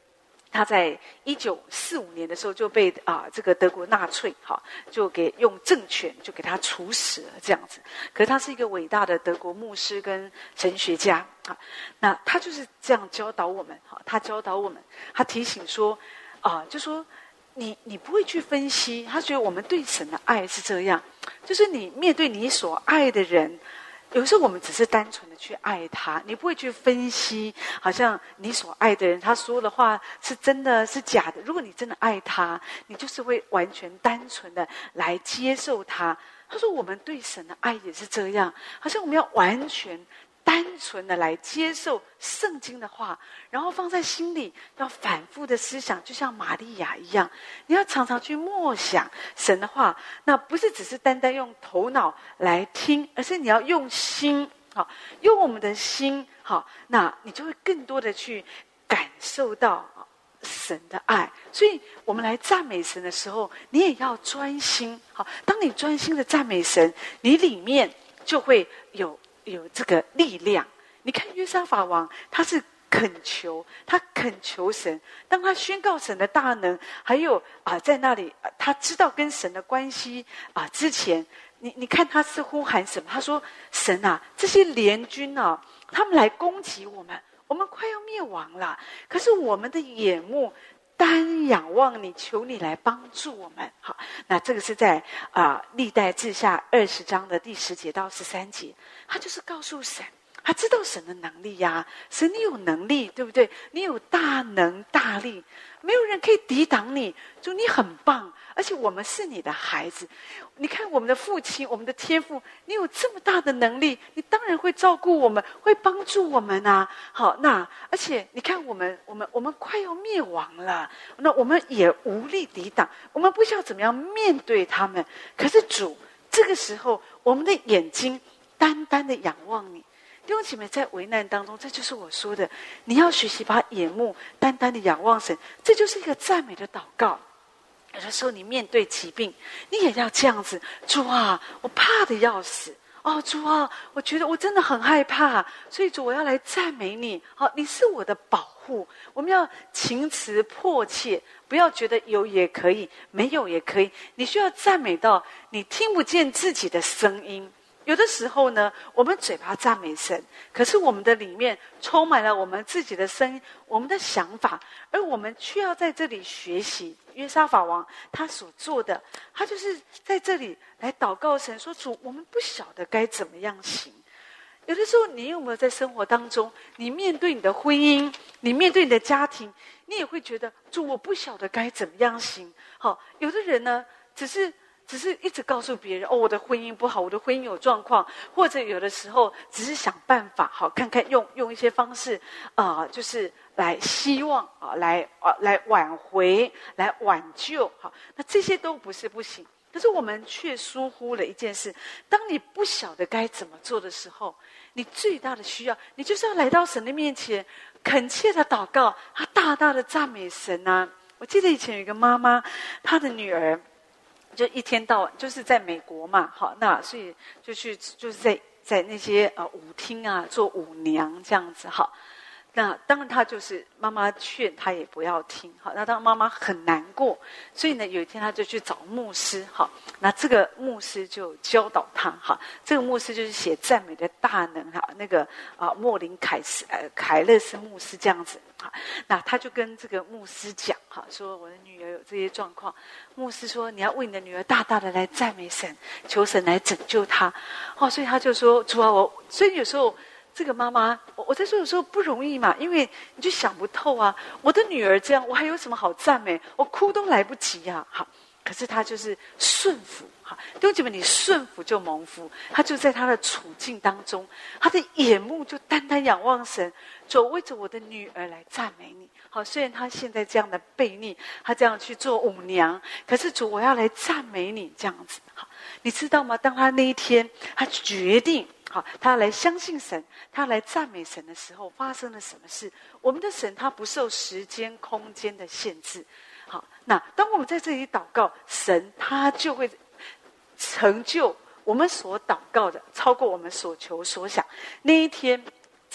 他在1945年的时候就被这个德国纳粹就用政权就给他处死了这样子。可是他是一个伟大的德国牧师跟神学家那他就是这样教导我们他教导我们，他提醒说就说你不会去分析，他觉得我们对神的爱是这样，就是你面对你所爱的人。有时候我们只是单纯的去爱他，你不会去分析，好像你所爱的人他说的话是真的是假的。如果你真的爱他，你就是会完全单纯的来接受他。他说我们对神的爱也是这样，好像我们要完全单纯的来接受圣经的话，然后放在心里，要反复的思想，就像玛利亚一样，你要常常去默想神的话。那不是只是单单用头脑来听，而是你要用心，用我们的心，那你就会更多的去感受到神的爱。所以我们来赞美神的时候，你也要专心。当你专心的赞美神，你里面就会有这个力量。你看约沙法王，他是恳求神，当他宣告神的大能，还有在那里他知道跟神的关系之前，你看他是呼喊什么？他说：神啊，这些联军他们来攻击我们，我们快要灭亡了。可是我们的眼目单仰望你，求你来帮助我们。好，那这个是在历代志下20章的第10节到13节，他就是告诉神，他知道神的能力呀，神你有能力，对不对？你有大能大力，没有人可以抵挡你，主你很棒，而且我们是你的孩子。你看我们的父亲，我们的天父，你有这么大的能力，你当然会照顾我们，会帮助我们啊。好，那而且你看我们快要灭亡了，那我们也无力抵挡，我们不知道怎么样面对他们。可是主，这个时候我们的眼睛单单的仰望你。弟兄姐妹，在危难当中，这就是我说的，你要学习把眼目单单的仰望神，这就是一个赞美的祷告。有的时候你面对疾病，你也要这样子，主啊，我怕得要死，主啊，我觉得我真的很害怕，所以主，我要来赞美你。你是我的保护。我们要情辞迫切，不要觉得有也可以，没有也可以。你需要赞美到你听不见自己的声音。有的时候呢，我们嘴巴赞美神，可是我们的里面充满了我们自己的声音，我们的想法，而我们却要在这里学习约沙法王他所做的，他就是在这里来祷告神说：主，我们不晓得该怎么样行。有的时候你有没有在生活当中，你面对你的婚姻，你面对你的家庭，你也会觉得主，我不晓得该怎么样行。有的人呢，只是一直告诉别人，我的婚姻不好，我的婚姻有状况，或者有的时候只是想办法，看看用一些方式，就是来希望来挽回，来挽救，那这些都不是不行。可是我们却疏忽了一件事，当你不晓得该怎么做的时候，你最大的需要，你就是要来到神的面前，恳切的祷告，他大大的赞美神啊。我记得以前有一个妈妈，她的女儿就一天到晚就是在美国嘛，那所以就是在那些舞厅做舞娘这样子，那当然他就是妈妈劝他也不要听，那当妈妈很难过，所以呢有一天他就去找牧师，那这个牧师就教导他，这个牧师就是写赞美的大能，那个莫林凯勒斯牧师这样子，那他就跟这个牧师讲，说我的女儿有这些状况，牧师说你要为你的女儿大大的来赞美神，求神来拯救她，所以他就说主啊，所以有时候这个妈妈，我在说有时候不容易嘛，因为你就想不透啊，我的女儿这样，我还有什么好赞美？我哭都来不及啊！可是他就是顺服，弟兄姐妹，你顺服就蒙福。他就在他的处境当中，他的眼目就单单仰望神，主，为着我的女儿来赞美你。虽然他现在这样的悖逆，他这样去做舞娘，可是主，我要来赞美你这样子。你知道吗？当他那一天，他决定。他来相信神，他来赞美神的时候，发生了什么事？我们的神他不受时间空间的限制。那当我们在这里祷告，神他就会成就我们所祷告的，超过我们所求所想。那一天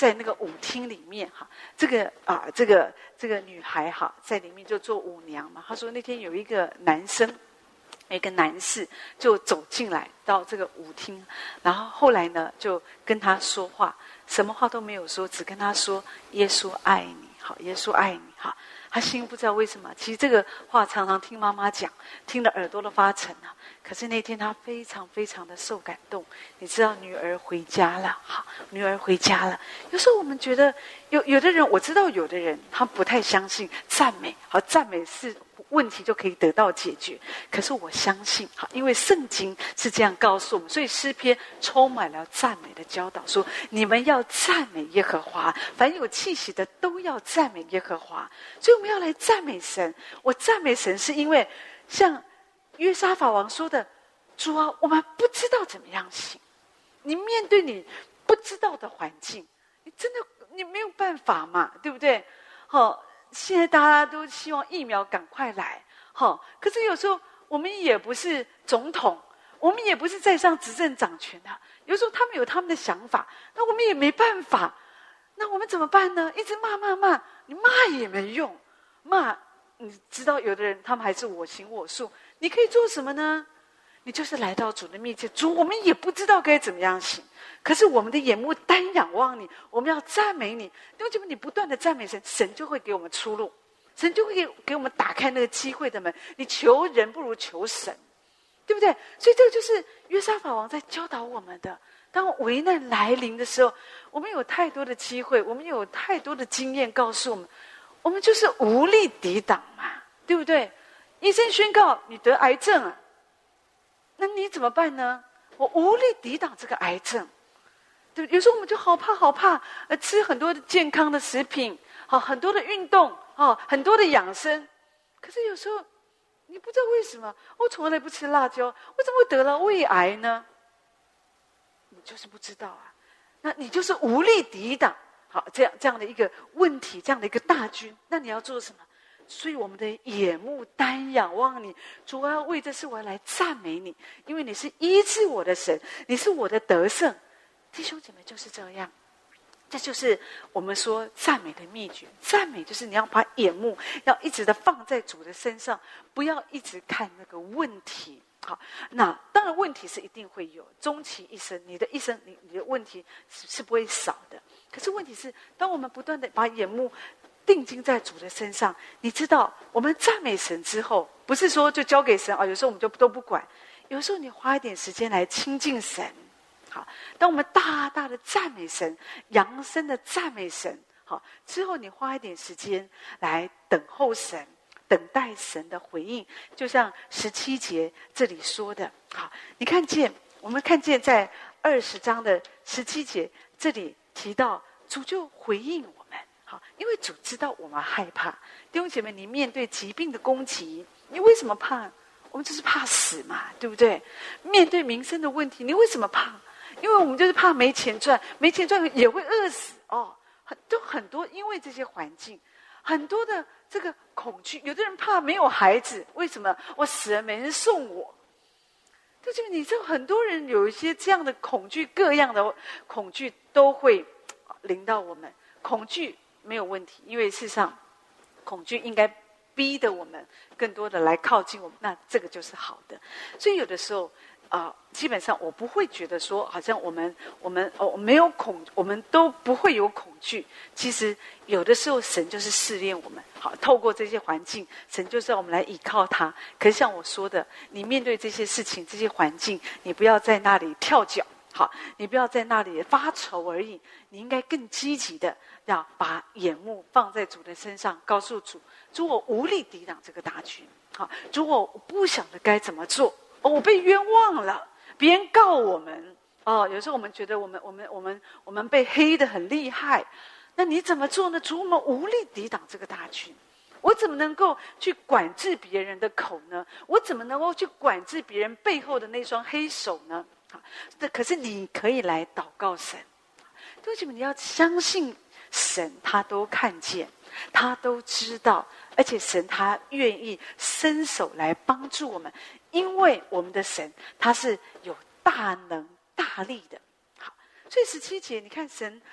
在那个舞厅里面哈，这个女孩哈，在里面就做舞娘嘛。她说那天有一个男生，一个男士就走进来到这个舞厅，然后后来呢就跟他说话，什么话都没有说，只跟他说耶稣爱你，好，耶稣爱你，好。他心不知道为什么，其实这个话常常听妈妈讲，听得耳朵都发沉啊。可是那天他非常非常的受感动，你知道女儿回家了，好，女儿回家了。有时候我们觉得有的人，我知道有的人他不太相信赞美，好，赞美是问题就可以得到解决。可是我相信，好，因为圣经是这样告诉我们，所以诗篇充满了赞美的教导，说你们要赞美耶和华，凡有气息的都要赞美耶和华。所以我们要来赞美神。我赞美神是因为像约沙法王说的，主啊，我们不知道怎么样行。你面对你不知道的环境，你真的你没有办法嘛，对不对？现在大家都希望疫苗赶快来，可是有时候我们也不是总统，我们也不是在上执政掌权的，有时候他们有他们的想法，那我们也没办法。那我们怎么办呢？一直骂，你骂也没用，骂你知道有的人他们还是我行我素，你可以做什么呢？你就是来到主的面前，主，我们也不知道该怎么样行，可是我们的眼目单仰望你，我们要赞美你。因为你不断的赞美神，神就会给我们出路，神就会给我们打开那个机会的门。你求人不如求神，对不对？所以这个就是约沙法王在教导我们的。当危难来临的时候，我们有太多的机会，我们有太多的经验告诉我们，我们就是无力抵挡嘛，对不对？医生宣告你得癌症了，那你怎么办呢？我无力抵挡这个癌症，对不对？有时候我们就好怕，吃很多的健康的食品，很多的运动，很多的养生。可是有时候你不知道为什么，我从来不吃辣椒，我怎么会得了胃癌呢？你就是不知道啊，那你就是无力抵挡。好，这样的一个问题，这样的一个大军，那你要做什么？所以我们的眼目单仰望你，主啊，为这事我要来赞美你，因为你是医治我的神，你是我的得胜。弟兄姐妹就是这样，这就是我们说赞美的秘诀。赞美就是你要把眼目要一直的放在主的身上，不要一直看那个问题。好，那当然问题是一定会有，终其一生，你的一生，你的问题是不会少的。可是问题是，当我们不断的把眼目定睛在主的身上，你知道，我们赞美神之后，不是说就交给神啊，有时候我们就都不管，有时候你花一点时间来亲近神。好，当我们大大的赞美神，扬声的赞美神，好之后，你花一点时间来等候神。等待神的回应，就像17节这里说的。好，你看见，我们看见在20章的17节这里提到，主就回应我们。好，因为主知道我们害怕。弟兄姐妹，你面对疾病的攻击，你为什么怕？我们就是怕死嘛，对不对？面对民生的问题，你为什么怕？因为我们就是怕没钱赚，没钱赚也会饿死哦。很多，因为这些环境。很多的这个恐惧，有的人怕没有孩子，为什么？我死了没人送我。就是你知道，很多人有一些这样的恐惧，各样的恐惧都会临到我们。恐惧没有问题，因为事实上，恐惧应该逼得我们更多的来靠近我们，那这个就是好的。所以有的时候。基本上我不会觉得说，好像我们没有我们都不会有恐惧。其实有的时候神就是试炼我们，好，透过这些环境，神就是要我们来依靠他。可是像我说的，你面对这些事情、这些环境，你不要在那里跳脚，好，你不要在那里发愁而已。你应该更积极的，要把眼目放在主的身上，告诉主：主，我无力抵挡这个大军，好，主，我不晓得该怎么做。我被冤枉了，别人告我们有时候我们觉得我们被黑得很厉害，那你怎么做呢？主，我们无力抵挡这个大军，我怎么能够去管制别人的口呢？我怎么能够去管制别人背后的那双黑手呢？可是你可以来祷告神，为什么你要相信神？他都看见，他都知道，而且神他愿意伸手来帮助我们。因为我们的神他是有大能大力的。好，所以17节你看神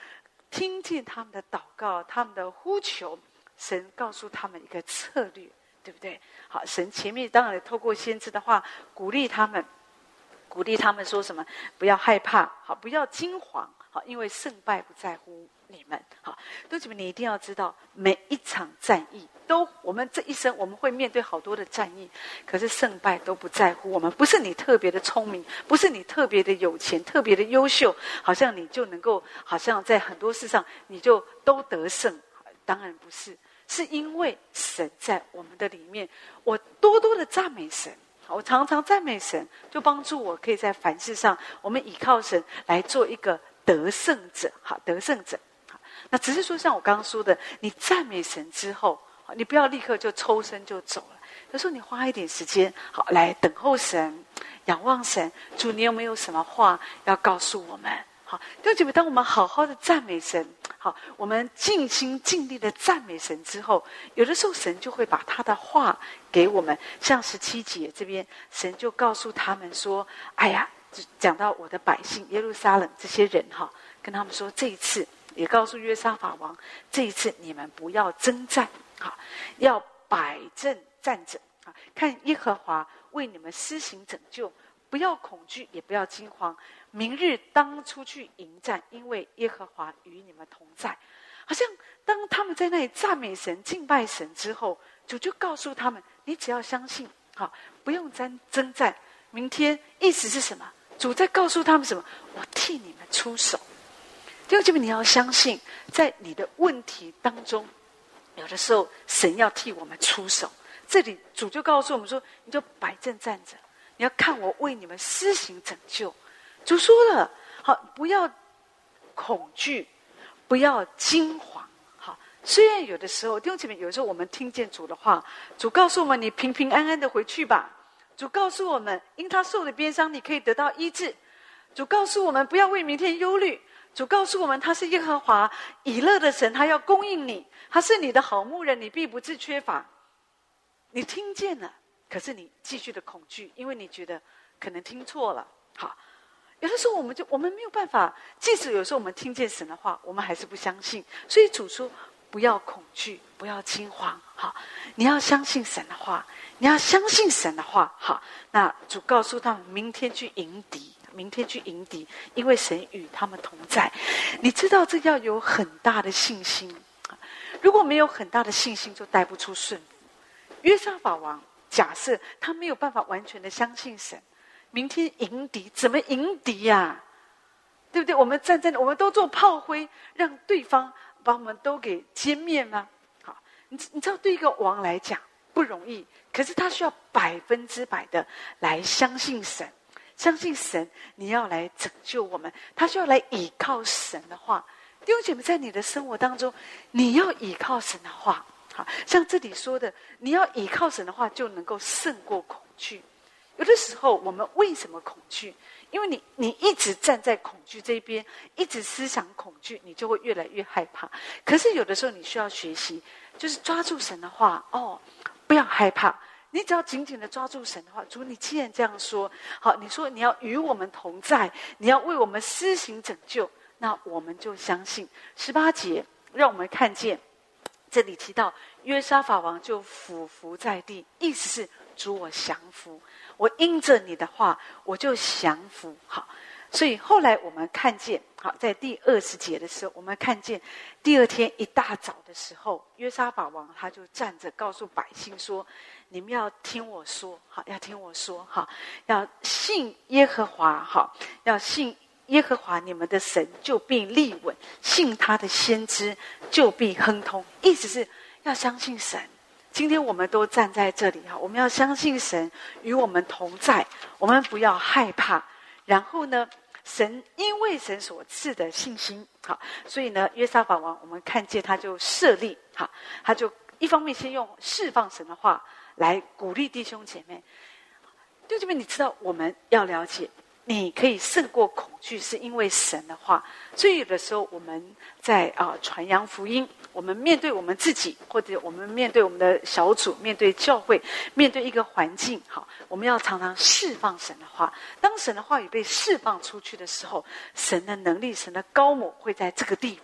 听见他们的祷告，他们的呼求，神告诉他们一个策略，对不对？好，神前面当然透过先知的话鼓励他们说什么？不要害怕，好，不要惊惶，好，因为胜败不在乎你们。好，弟兄们，你一定要知道，每一场战役我们这一生我们会面对好多的战役，可是胜败都不在乎我们。不是你特别的聪明，不是你特别的有钱，特别的优秀，好像你就能够，好像在很多事上你就都得胜。当然不是，是因为神在我们的里面。我多多的赞美神，我常常赞美神，就帮助我可以在凡事上，我们倚靠神来做一个得胜者。好，得胜者。好，那只是说，像我刚刚说的，你赞美神之后，你不要立刻就抽身就走了。有时候你花一点时间，好，来等候神，仰望神。主，你有没有什么话要告诉我们？好，弟兄姐妹，当我们好好的赞美神，好，我们尽心尽力的赞美神之后，有的时候神就会把他的话给我们。像17节这边，神就告诉他们说：“哎呀，讲到我的百姓耶路撒冷这些人哈，跟他们说，这一次也告诉约沙法王，这一次你们不要征战，好，要摆正站着，啊，看耶和华为你们施行拯救，不要恐惧，也不要惊慌。明日当出去迎战，因为耶和华与你们同在。”好像当他们在那里赞美神、敬拜神之后，主就告诉他们：你只要相信，好，不用征战。明天意思是什么？主在告诉他们什么？我替你们出手。弟兄姐妹，你要相信，在你的问题当中，有的时候神要替我们出手。这里主就告诉我们说：你就摆正站着，你要看我为你们施行拯救。主说了，好，不要恐惧，不要惊惶。好，虽然有的时候，弟兄姐妹，有的时候我们听见主的话，主告诉我们：你平平安安的回去吧。主告诉我们，因他受的鞭伤，你可以得到医治。主告诉我们，不要为明天忧虑。主告诉我们，他是耶和华以勒的神，他要供应你，他是你的好牧人，你必不致缺乏。你听见了，可是你继续的恐惧，因为你觉得可能听错了。好，有的时候我们没有办法，即使有时候我们听见神的话，我们还是不相信。所以主说，不要恐惧，不要惊慌。好，你要相信神的话，你要相信神的话。好，那主告诉他们，明天去迎敌，明天去迎敌，因为神与他们同在。你知道这要有很大的信心，如果没有很大的信心，就带不出顺服。约沙法王假设他没有办法完全的相信神，明天迎敌怎么迎敌呀？对不对？我们站在，我们都做炮灰，让对方把我们都给歼灭吗？好，你知道对一个王来讲不容易，可是他需要100%的来相信神，相信神你要来拯救我们，他需要来倚靠神的话。弟兄姐妹，在你的生活当中，你要倚靠神的话。好，像这里说的，你要倚靠神的话，就能够胜过恐惧。有的时候我们为什么恐惧？因为你一直站在恐惧这边，一直思想恐惧，你就会越来越害怕。可是有的时候你需要学习，就是抓住神的话，不要害怕。你只要紧紧的抓住神的话，主，你既然这样说，好，你说你要与我们同在，你要为我们施行拯救，那我们就相信。18节让我们看见，这里提到约沙法王就俯伏在地，意思是主，我降服，我因着你的话我就降服。好，所以后来我们看见，好，在第20节的时候，我们看见第二天一大早的时候，约沙法王他就站着告诉百姓说：你们要听我说，好，要听我说，好，要信耶和华，好，要信耶和华你们的神，就必立稳；信他的先知，就必亨通。意思是要相信神。今天我们都站在这里，我们要相信神与我们同在，我们不要害怕。然后呢，神因为神所赐的信心，好，所以呢，约沙法王我们看见他就设立，好，他就一方面先用释放神的话来鼓励弟兄姐妹。弟兄姐妹，你知道我们要了解，你可以胜过恐惧，是因为神的话。所以有的时候我们在传扬福音，我们面对我们自己，或者我们面对我们的小组，面对教会，面对一个环境，好，我们要常常释放神的话。当神的话语被释放出去的时候，神的能力、神的高某会在这个地方，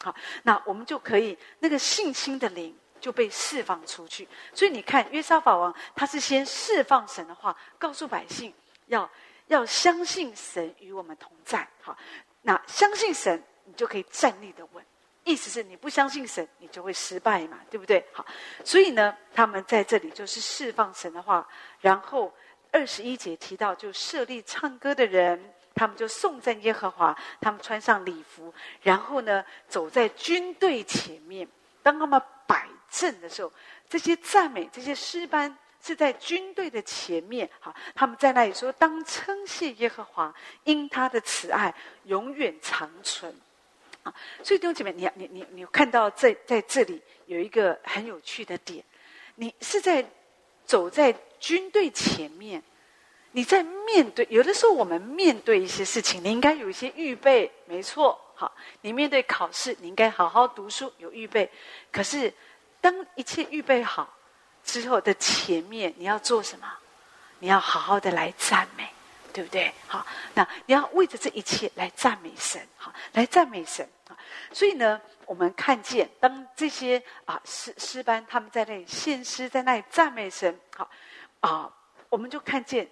好，那我们就可以那个信心的灵就被释放出去。所以你看约沙法王他是先释放神的话，告诉百姓要相信神与我们同在。好，那相信神你就可以站立得稳，意思是你不相信神你就会失败嘛，对不对？好，所以呢他们在这里就是释放神的话，然后21节提到就设立唱歌的人，他们就颂赞耶和华，他们穿上礼服，然后呢走在军队前面。当他们摆阵的时候，这些赞美这些诗班是在军队的前面。好，他们在那里说，当称谢耶和华，因他的慈爱永远长存。所以弟兄姐妹，你看到在这里有一个很有趣的点，你是走在军队前面，你在面对，有的时候我们面对一些事情，你应该有一些预备，没错。好，你面对考试，你应该好好读书，有预备。可是当一切预备好之后的前面，你要做什么？你要好好的来赞美，对不对？好，那你要为着这一切来赞美神，好，来赞美神。所以呢，我们看见当这些诗班他们在那里献诗，在那里赞美神，好我们就看见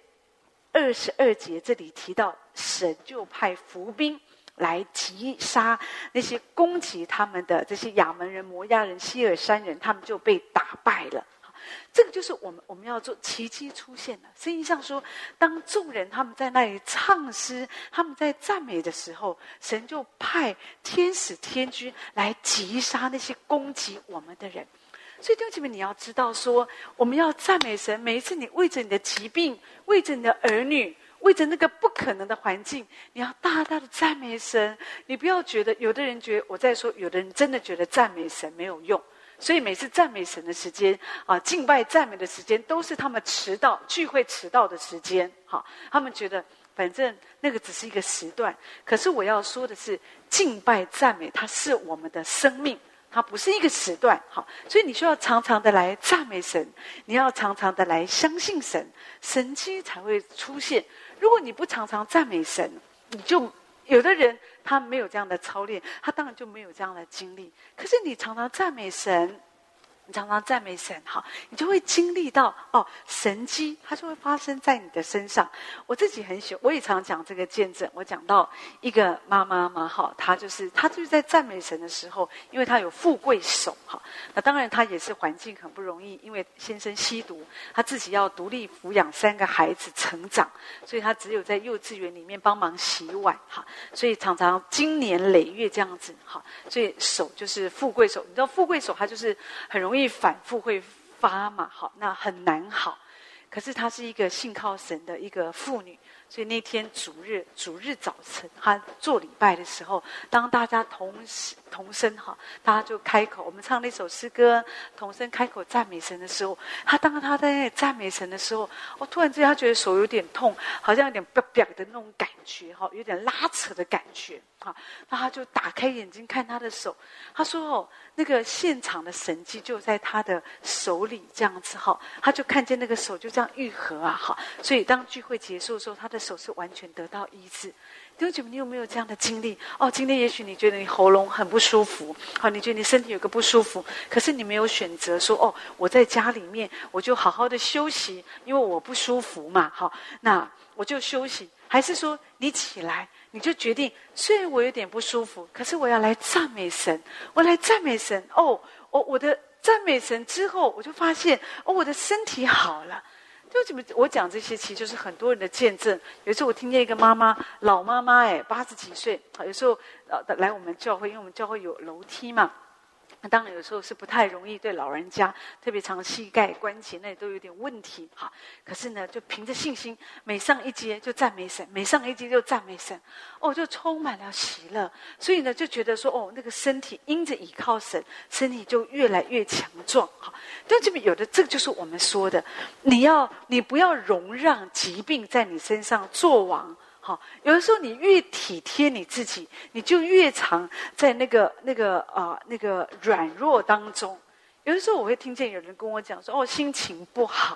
22节这里提到，神就派伏兵来击杀那些攻击他们的这些亚扪人、摩押人、希尔山人，他们就被打败了。这个就是我们要做奇迹出现了。圣经上说，当众人他们在那里唱诗，他们在赞美的时候，神就派天使天军来击杀那些攻击我们的人。所以弟兄姐妹，你要知道说，我们要赞美神。每一次你为着你的疾病，为着你的儿女，为着那个不可能的环境，你要大大的赞美神。你不要觉得，有的人觉得，我在说，有的人真的觉得赞美神没有用，所以每次赞美神的时间敬拜赞美的时间，都是他们聚会迟到的时间。好，他们觉得反正那个只是一个时段。可是我要说的是，敬拜赞美它是我们的生命，它不是一个时段。好，所以你需要常常的来赞美神，你要常常的来相信神，神迹才会出现。如果你不常常赞美神，你就有的人他没有这样的操练，他当然就没有这样的经历。可是你常常赞美神，你常常赞美神，好，你就会经历到神迹，它就会发生在你的身上。我自己很喜欢，我也常讲这个见证。我讲到一个妈妈嘛，好，她就是在赞美神的时候，因为她有富贵手，好，那当然她也是环境很不容易，因为先生吸毒，她自己要独立抚养3个孩子成长，所以她只有在幼稚园里面帮忙洗碗，好，所以常常经年累月这样子，好，所以手就是富贵手。你知道富贵手，它就是很容易反复会发嘛，好，那很难好。可是她是一个信靠神的一个妇女，所以那天主日早晨，她做礼拜的时候，当大家同声哈，大家就开口，我们唱那首诗歌，同声开口赞美神的时候，当她在那里赞美神的时候，突然之间她觉得手有点痛，好像有点啪啪的那种感觉哈，有点拉扯的感觉哈，那她就打开眼睛看她的手，她说那个现场的神迹就在她的手里这样子哈，她就看见那个手就这样愈合啊哈，所以当聚会结束的时候，她的手是完全得到医治。弟兄姐妹，你有没有这样的经历？今天也许你觉得你喉咙很不舒服，好，你觉得你身体有个不舒服，可是你没有选择说我在家里面我就好好的休息，因为我不舒服嘛，好，那我就休息。还是说你起来，你就决定，虽然我有点不舒服，可是我要来赞美神，我来赞美神。我的赞美神之后，我就发现我的身体好了。我讲这些其实就是很多人的见证。有时候我听见一个妈妈，老妈妈80几岁，有时候来我们教会，因为我们教会有楼梯嘛，当然有时候是不太容易，对老人家特别常膝盖关节那里都有点问题，好，可是呢就凭着信心，每上一阶就赞美神，每上一阶就赞美神，就充满了喜乐。所以呢就觉得说那个身体因着倚靠神，身体就越来越强壮。好，但这边有的，这个就是我们说的，你不要容让疾病在你身上作王。好，有的时候你越体贴你自己，你就越常在那个软弱当中。有的时候我会听见有人跟我讲说，心情不好，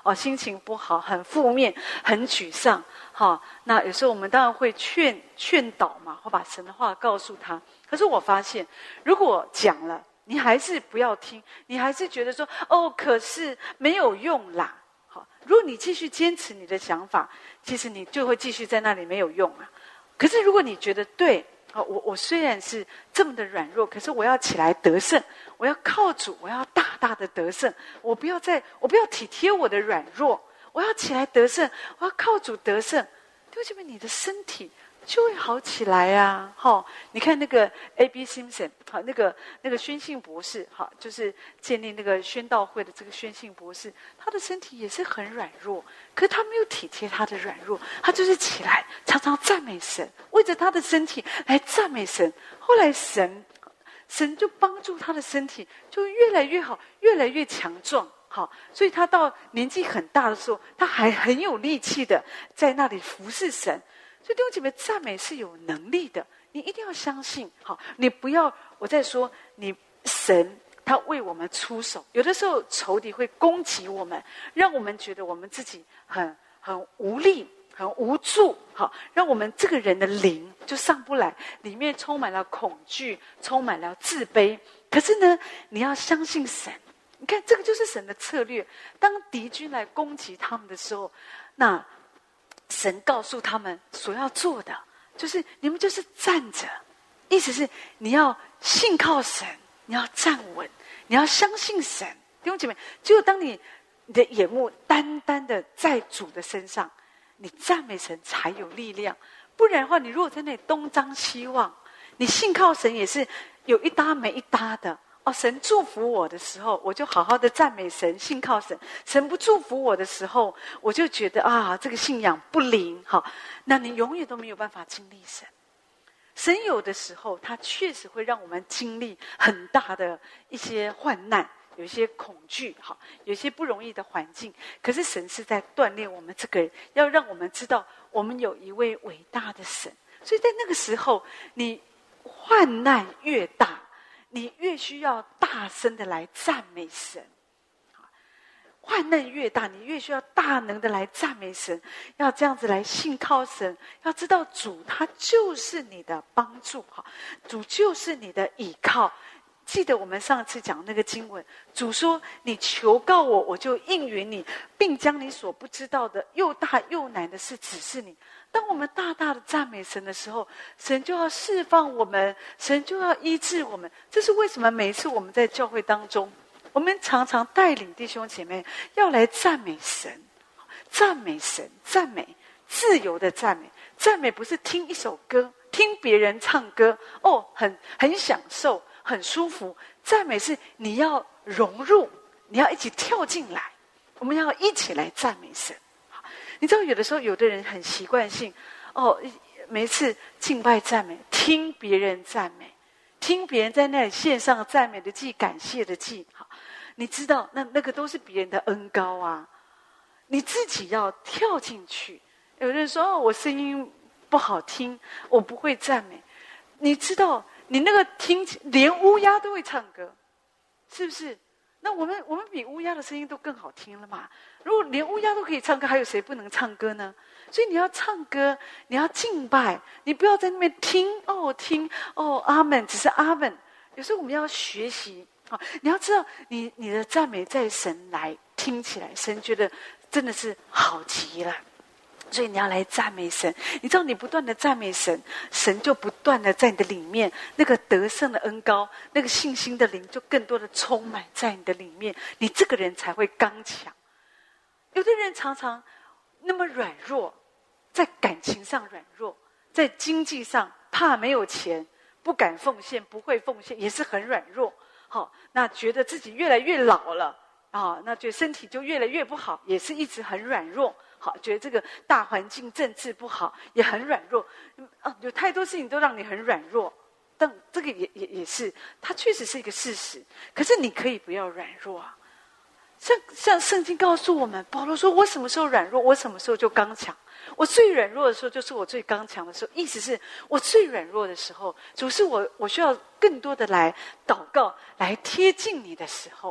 心情不好，很负面，很沮丧，那有时候我们当然会劝导嘛，会把神的话告诉他。可是我发现，如果讲了，你还是不要听，你还是觉得说可是没有用啦。如果你继续坚持你的想法，其实你就会继续在那里没有用啊。可是如果你觉得对，我虽然是这么的软弱，可是我要起来得胜，我要靠主，我要大大的得胜，我不要体贴我的软弱，我要起来得胜，我要靠主得胜。弟兄姐妹，你的身体就会好起来啊！你看那个 A.B. Simpson， 那个宣信博士，就是建立那个宣道会的这个宣信博士，他的身体也是很软弱，可是他没有体贴他的软弱，他就是起来常常赞美神，为着他的身体来赞美神。后来神就帮助他的身体就越来越好，越来越强壮。所以他到年纪很大的时候，他还很有力气的在那里服侍神。所以弟兄姐妹，赞美是有能力的，你一定要相信。你不要，我在说神他为我们出手，有的时候仇敌会攻击我们，让我们觉得我们自己很无力，很无助，让我们这个人的灵就上不来，里面充满了恐惧，充满了自卑。可是呢，你要相信神。你看，这个就是神的策略。当敌军来攻击他们的时候，那神告诉他们所要做的，就是你们就是站着，意思是你要信靠神，你要站稳，你要相信神。弟兄姐妹，只有当你的眼目单单的在主的身上，你赞美神才有力量。不然的话，你如果在那里东张西望，你信靠神也是有一搭没一搭的。神祝福我的时候，我就好好的赞美神，信靠神；神不祝福我的时候，我就觉得这个信仰不灵。那你永远都没有办法经历神。神有的时候，他确实会让我们经历很大的一些患难，有一些恐惧，有一些不容易的环境。可是神是在锻炼我们这个人，要让我们知道我们有一位伟大的神。所以在那个时候，你患难越大，你越需要大声的来赞美神。患难越大，你越需要大能的来赞美神，要这样子来信靠神，要知道主他就是你的帮助，主就是你的倚靠。记得我们上次讲那个经文，主说你求告我，我就应允你，并将你所不知道的又大又难的事指示你。当我们大大的赞美神的时候，神就要释放我们，神就要医治我们。这是为什么每一次我们在教会当中，我们常常带领弟兄姐妹要来赞美神，赞美神，赞美，自由的赞美。赞美不是听一首歌，听别人唱歌，很享受，很舒服。赞美是你要融入，你要一起跳进来，我们要一起来赞美神。你知道有的时候有的人很习惯性每一次敬拜赞美，听别人赞美，听别人在那里献上赞美的祭，感谢的祭。你知道那个都是别人的恩膏啊，你自己要跳进去。有人说我声音不好听，我不会赞美。你知道你那个听，连乌鸦都会唱歌，是不是？那我们比乌鸦的声音都更好听了嘛？如果连乌鸦都可以唱歌，还有谁不能唱歌呢？所以你要唱歌，你要敬拜，你不要在那边听阿们，只是阿们。有时候我们要学习你要知道你的赞美在神来听起来，神觉得真的是好极了。所以你要来赞美神，你知道你不断的赞美神，神就不断的在你的里面，那个得胜的恩膏，那个信心的灵就更多的充满在你的里面，你这个人才会刚强。有的人常常那么软弱，在感情上软弱，在经济上怕没有钱，不敢奉献，不会奉献，也是很软弱。那觉得自己越来越老了那觉得身体就越来越不好，也是一直很软弱。觉得这个大环境政治不好，也很软弱。有太多事情都让你很软弱，但这个也是，它确实是一个事实。可是你可以不要软弱啊。像圣经告诉我们，保罗说：“我什么时候软弱，我什么时候就刚强。我最软弱的时候，就是我最刚强的时候。”意思是我最软弱的时候，主是我需要更多的来祷告，来贴近你的时候。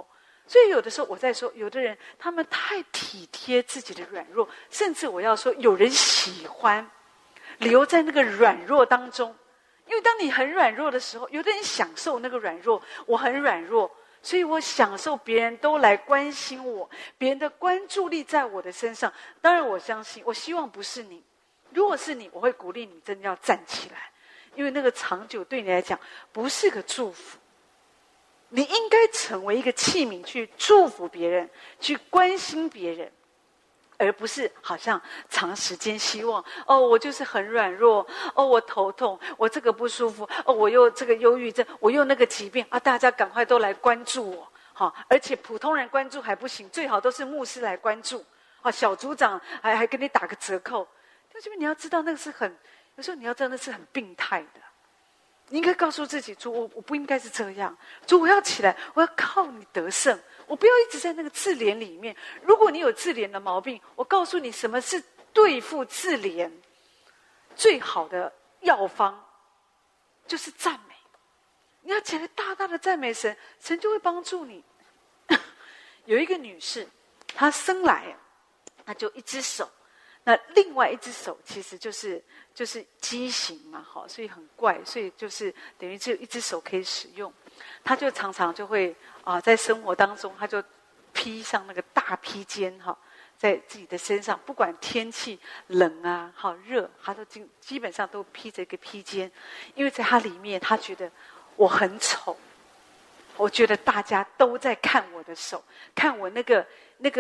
所以有的时候我在说，有的人他们太体贴自己的软弱，甚至我要说，有人喜欢留在那个软弱当中。因为当你很软弱的时候，有的人享受那个软弱，我很软弱，所以我享受别人都来关心我，别人的关注力在我的身上。当然我相信，我希望不是你，如果是你，我会鼓励你真的要站起来，因为那个长久对你来讲不是个祝福。你应该成为一个器皿，去祝福别人，去关心别人，而不是好像长时间希望我就是很软弱，我头痛，我这个不舒服，我又这个忧郁症，我又那个疾病大家赶快都来关注我。而且普通人关注还不行，最好都是牧师来关注，小组长还给你打个折扣。但是你要知道，那个是有时候你要知道那是很病态的。你应该告诉自己，主，我不应该是这样，主，我要起来，我要靠你得胜，我不要一直在那个自怜里面。如果你有自怜的毛病，我告诉你什么是对付自怜最好的药方，就是赞美。你要起来大大的赞美神，神就会帮助你。有一个女士，她生来她就一只手，那另外一只手其实就是畸形嘛，所以很怪，所以就是等于只有一只手可以使用。她就常常就会在生活当中，她就披上那个大披肩在自己的身上，不管天气冷啊热，她都基本上都披着一个披肩，因为在她里面，她觉得我很丑，我觉得大家都在看我的手，看我那个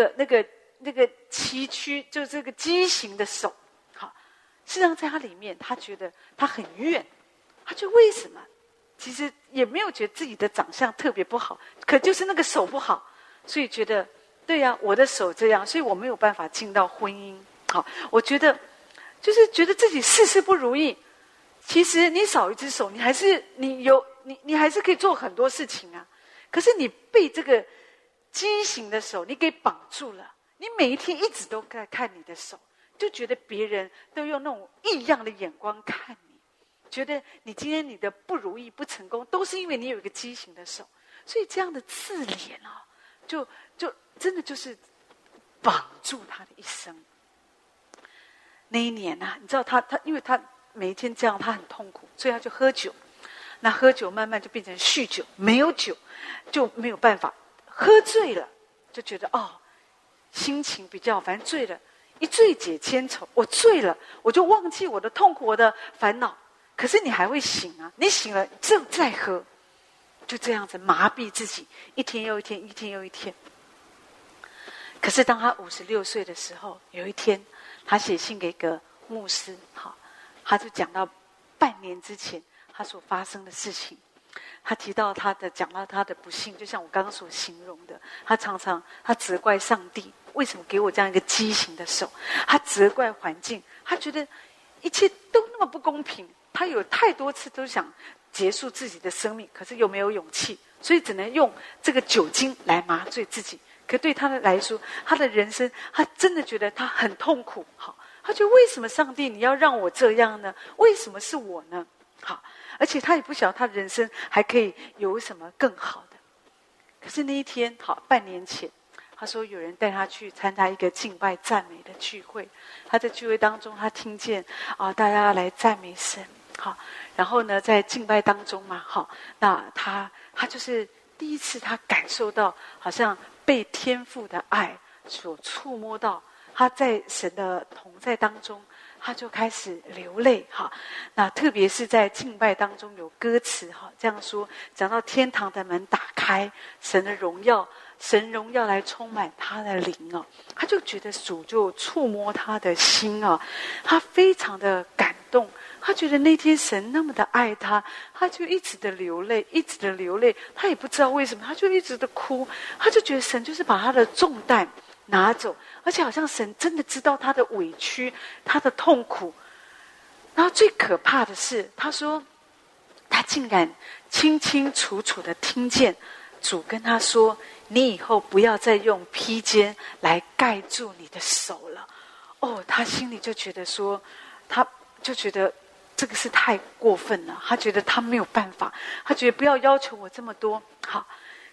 崎岖，就是这个畸形的手。事实上在他里面，他觉得他很怨，他觉得为什么？其实也没有觉得自己的长相特别不好，可就是那个手不好，所以觉得对呀，我的手这样，所以我没有办法进到婚姻。我觉得就是觉得自己事事不如意。其实你少一只手，你还是你还是可以做很多事情啊。可是你被这个畸形的手你给绑住了，你每一天一直都在看你的手，就觉得别人都用那种异样的眼光看你，觉得你今天你的不如意不成功都是因为你有一个畸形的手。所以这样的自怜就真的就是绑住他的一生。那一年你知道他因为他每一天这样，他很痛苦，所以他就喝酒。那喝酒慢慢就变成酗酒，没有酒就没有办法，喝醉了就觉得心情比较反正醉了，一醉解千愁。我醉了，我就忘记我的痛苦，我的烦恼。可是你还会醒啊，你醒了再喝，就这样子麻痹自己，一天又一天，一天又一天。可是当他56岁的时候，有一天他写信给一个牧师，他就讲到半年之前他所发生的事情。他讲到他的不幸，就像我刚刚所形容的，他常常责怪上帝为什么给我这样一个畸形的手，他责怪环境，他觉得一切都那么不公平。他有太多次都想结束自己的生命，可是又没有勇气，所以只能用这个酒精来麻醉自己。可对他来说，他的人生他真的觉得他很痛苦。他觉得为什么上帝你要让我这样呢？为什么是我呢？而且他也不晓得他的人生还可以有什么更好的。可是那一天半年前，他说有人带他去参加一个敬拜赞美的聚会。他在聚会当中，他听见大家要来赞美神。然后呢，在敬拜当中嘛，那他就是第一次，他感受到好像被天父的爱所触摸到，他在神的同在当中，他就开始流泪。那特别是在敬拜当中有歌词这样说，讲到天堂的门打开，神的荣耀来充满他的灵他就觉得主就触摸他的心他非常的感动。他觉得那天神那么的爱他，他就一直的流泪，一直的流泪。他也不知道为什么，他就一直的哭。他就觉得神就是把他的重担拿走，而且好像神真的知道他的委屈，他的痛苦。然后最可怕的是，他说他竟然清清楚楚的听见主跟他说，你以后不要再用披肩来盖住你的手了。他心里就觉得说，他就觉得这个是太过分了，他觉得他没有办法，他觉得不要要求我这么多。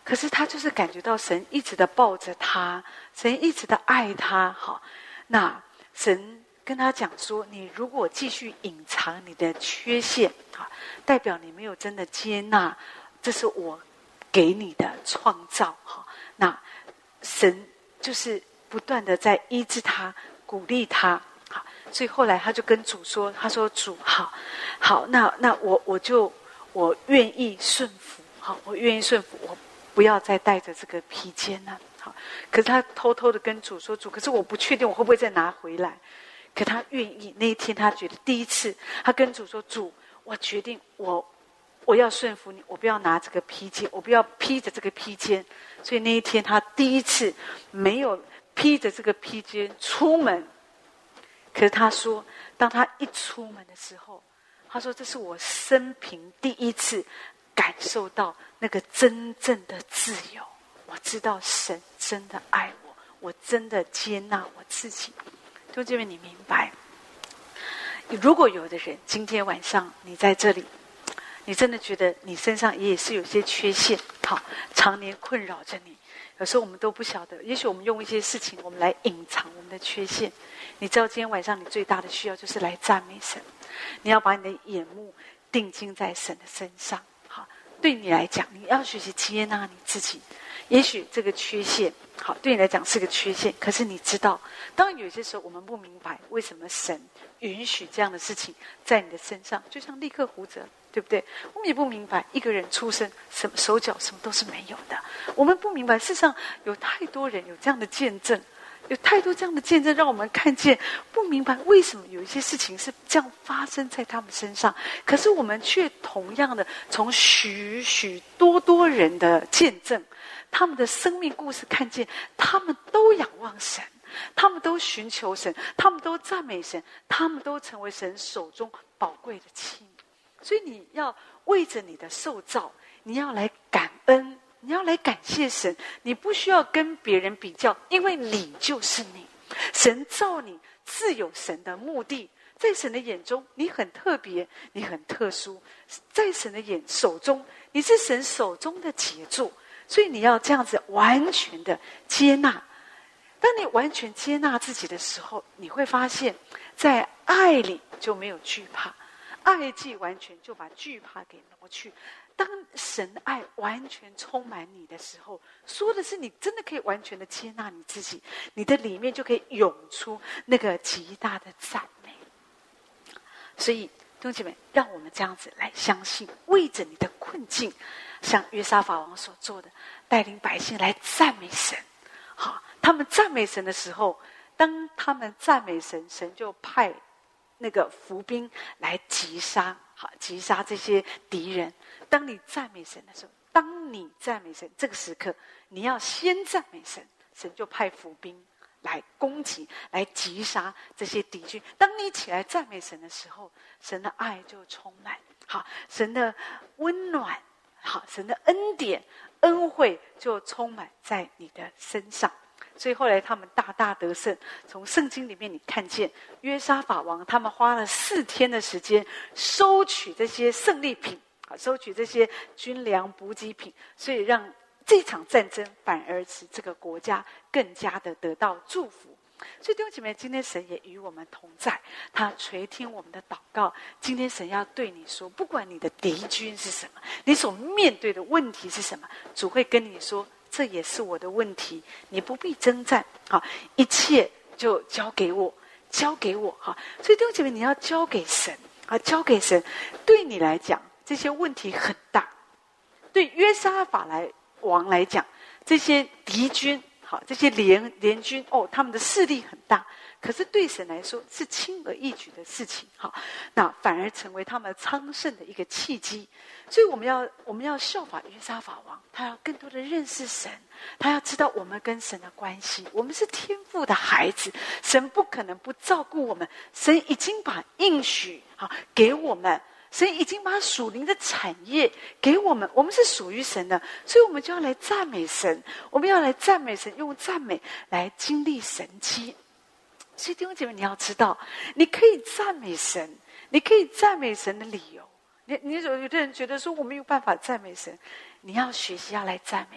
可是他就是感觉到神一直的抱着他，神一直的爱他。好，那神跟他讲说，你如果继续隐藏你的缺陷，代表你没有真的接纳，这是我给你的创造。那神就是不断的在医治他，鼓励他。所以后来他就跟主说，他说主好，那我愿意顺服，我愿意顺服，我不要再带着这个披肩了。可是他偷偷的跟主说，主，可是我不确定我会不会再拿回来。可他愿意。那一天他觉得第一次，他跟主说，主，我决定我要顺服你，我不要拿这个披肩，我不要披着这个披肩。所以那一天他第一次没有披着这个披肩出门。可是他说，当他一出门的时候，他说这是我生平第一次感受到那个真正的自由。我知道神真的爱我，我真的接纳我自己。弟兄姐妹，你明白？如果有的人今天晚上你在这里，你真的觉得你身上也是有些缺陷，常年困扰着你。有时候我们都不晓得，也许我们用一些事情我们来隐藏我们的缺陷。你知道今天晚上你最大的需要就是来赞美神，你要把你的眼目定睛在神的身上。对你来讲，你要学习接纳你自己。也许这个缺陷对你来讲是个缺陷，可是你知道，当有些时候我们不明白为什么神允许这样的事情在你的身上，就像立刻胡哲，对不对？我们也不明白一个人出生什么手脚什么都是没有的，我们不明白世上有太多人有这样的见证，有太多这样的见证让我们看见，不明白为什么有一些事情是这样发生在他们身上，可是我们却同样的从许许多多人的见证，他们的生命故事看见，他们都仰望神，他们都寻求神，他们都赞美神，他们都成为神手中宝贵的器皿。所以你要为着你的受造，你要来感恩，你要来感谢神。你不需要跟别人比较，因为你就是你。神造你自有神的目的，在神的眼中你很特别，你很特殊，在神的手中你是神手中的杰作。所以你要这样子完全的接纳。当你完全接纳自己的时候，你会发现在爱里就没有惧怕，爱既完全就把惧怕给挪去。当神的爱完全充满你的时候，说的是你真的可以完全的接纳你自己，你的里面就可以涌出那个极大的赞美。所以弟兄姐妹，让我们这样子来相信，为着你的困境，像约沙法王所做的，带领百姓来赞美神。他们赞美神的时候，当他们赞美神，神就派那个伏兵来击杀这些敌人。当你赞美神的时候，当你赞美神这个时刻，你要先赞美神，神就派伏兵来攻击，来击杀这些敌军。当你起来赞美神的时候，神的爱就充满，神的温暖，神的恩典恩惠就充满在你的身上。所以后来他们大大得胜。从圣经里面你看见约沙法王他们花了4天的时间收取这些胜利品，收取这些军粮补给品，所以让这场战争反而使这个国家更加的得到祝福。所以弟兄姐妹，今天神也与我们同在，他垂听我们的祷告。今天神要对你说，不管你的敌军是什么，你所面对的问题是什么，主会跟你说，这也是我的问题，你不必征战，一切就交给我，交给我。所以弟兄姐妹，你要交给神，交给神。对你来讲这些问题很大，对约沙法王来讲，这些敌军这些联军他们的势力很大，可是对神来说是轻而易举的事情。那反而成为他们昌盛的一个契机。所以我们要效法约沙法王，他要更多的认识神，他要知道我们跟神的关系，我们是天父的孩子，神不可能不照顾我们，神已经把应许给我们，神已经把属灵的产业给我们，我们是属于神的。所以我们就要来赞美神，我们要来赞美神，用赞美来经历神迹。所以弟兄姐妹，你要知道，你可以赞美神，你可以赞美神的理由。有的人觉得说我没有办法赞美神，你要学习要来赞美。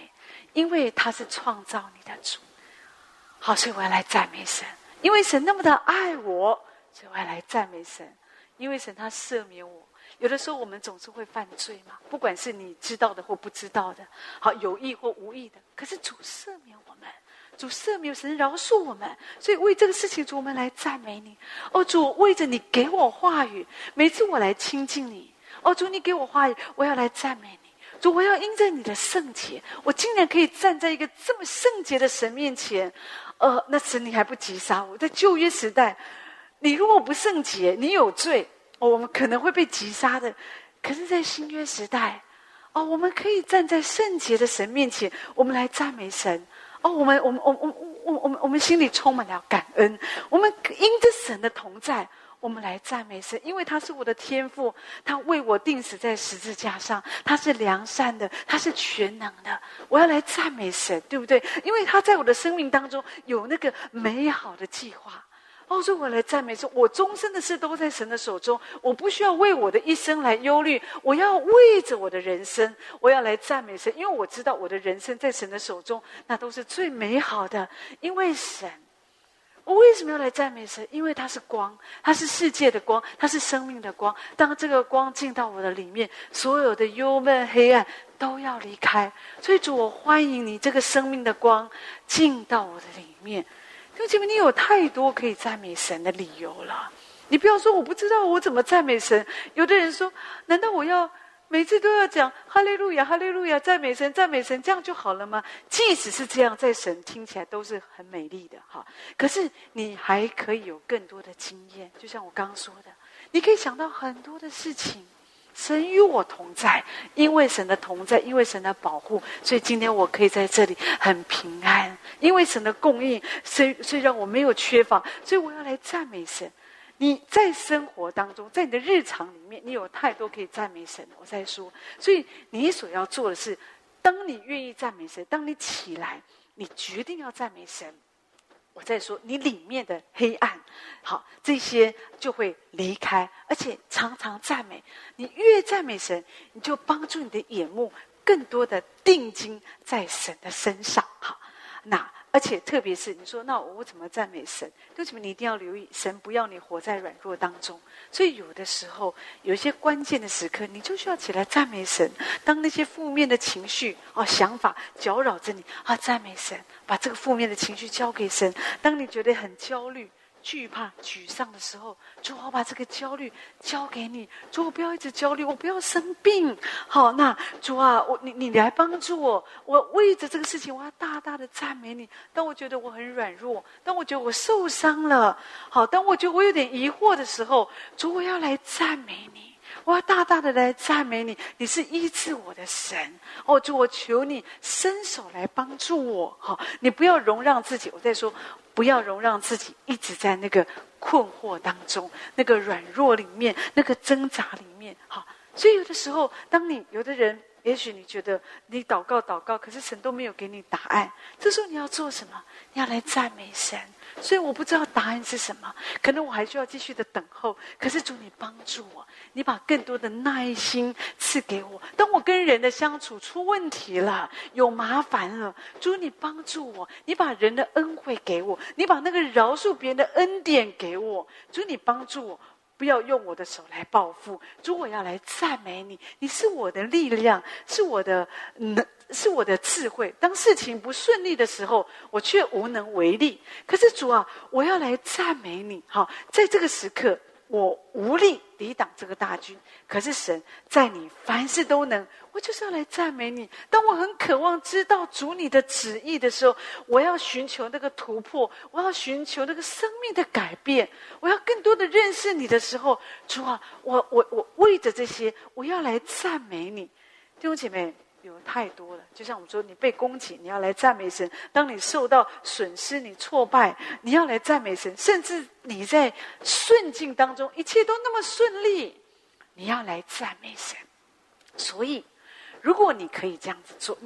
因为他是创造你的主。好，所以我要来赞美神，因为神那么的爱我，所以我要来赞美神，因为神他赦免我。有的时候我们总是会犯罪嘛，不管是你知道的或不知道的，好，有意或无意的，可是主赦免我们，主赦免，神饶恕我们，所以为这个事情主我们来赞美你。哦，主，为着你给我话语，每次我来亲近你，哦，主，你给我话语，我要来赞美你。主，我要因着你的圣洁，我竟然可以站在一个这么圣洁的神面前。那神你还不击杀我？在旧约时代，你如果不圣洁，你有罪，我们可能会被击杀的。可是在新约时代，我们可以站在圣洁的神面前，我们来赞美神。我们心里充满了感恩，我们因着神的同在，我们来赞美神，因为他是我的天父，他为我钉死在十字架上，他是良善的，他是全能的。我要来赞美神，对不对？因为他在我的生命当中有那个美好的计划。所以我来赞美说，我终身的事都在神的手中，我不需要为我的一生来忧虑，我要为着我的人生，我要来赞美神，因为我知道我的人生在神的手中，那都是最美好的。因为神，我为什么要来赞美神？因为他是光，他是世界的光，他是生命的光。当这个光进到我的里面，所有的幽闷黑暗都要离开。所以主，我欢迎你这个生命的光进到我的里面。弟兄姐妹，你有太多可以赞美神的理由了。你不要说我不知道我怎么赞美神。有的人说，难道我要每次都要讲哈利路亚哈利路亚赞美神赞美神，这样就好了吗？即使是这样，在神听起来都是很美丽的哈。可是你还可以有更多的经验，就像我刚刚说的，你可以想到很多的事情。神与我同在，因为神的同在，因为神的保护，所以今天我可以在这里很平安。因为神的供应，所以让我没有缺乏，所以我要来赞美神。你在生活当中，在你的日常里面，你有太多可以赞美神的。我在说，所以你所要做的是，当你愿意赞美神，当你起来，你决定要赞美神。我在说，你里面的黑暗，好，这些就会离开，而且常常赞美。你越赞美神，你就帮助你的眼目更多的定睛在神的身上。好，那而且特别是你说，那我怎么赞美神？对不起，你一定要留意，神不要你活在软弱当中。所以有的时候，有一些关键的时刻，你就需要起来赞美神。当那些负面的情绪想法搅扰着你赞美神，把这个负面的情绪交给神。当你觉得很焦虑、惧怕、沮丧的时候，主，我把这个焦虑交给你。主，我不要一直焦虑，我不要生病。好，那主啊，你来帮助我。我为着这个事情，我要大大的赞美你。当我觉得我很软弱，当我觉得我受伤了，好，当我觉得我有点疑惑的时候，主，我要来赞美你。我要大大的来赞美你，你是医治我的神。主，我求你伸手来帮助我。好，你不要容让自己，我在说，不要容让自己一直在那个困惑当中，那个软弱里面，那个挣扎里面。好，所以有的时候，当你有的人，也许你觉得你祷告，可是神都没有给你答案，这时候你要做什么？你要来赞美神。所以我不知道答案是什么，可能我还需要继续的等候。可是主，你帮助我，你把更多的耐心赐给我。当我跟人的相处出问题了，有麻烦了，主，你帮助我，你把人的恩惠给我，你把那个饶恕别人的恩典给我。主，你帮助我，不要用我的手来报复。主，我要来赞美你，你是我的力量，是我的智慧。当事情不顺利的时候，我却无能为力。可是主啊，我要来赞美你。好，在这个时刻，我无力抵挡这个大军，可是神在你凡事都能，我就是要来赞美你。当我很渴望知道主你的旨意的时候，我要寻求那个突破，我要寻求那个生命的改变，我要更多的认识你的时候，主啊，我为着这些，我要来赞美你。弟兄姐妹，有太多了，就像我们说，你被攻击，你要来赞美神；当你受到损失，你挫败，你要来赞美神；甚至你在顺境当中，一切都那么顺利，你要来赞美神。所以，如果你可以这样子做，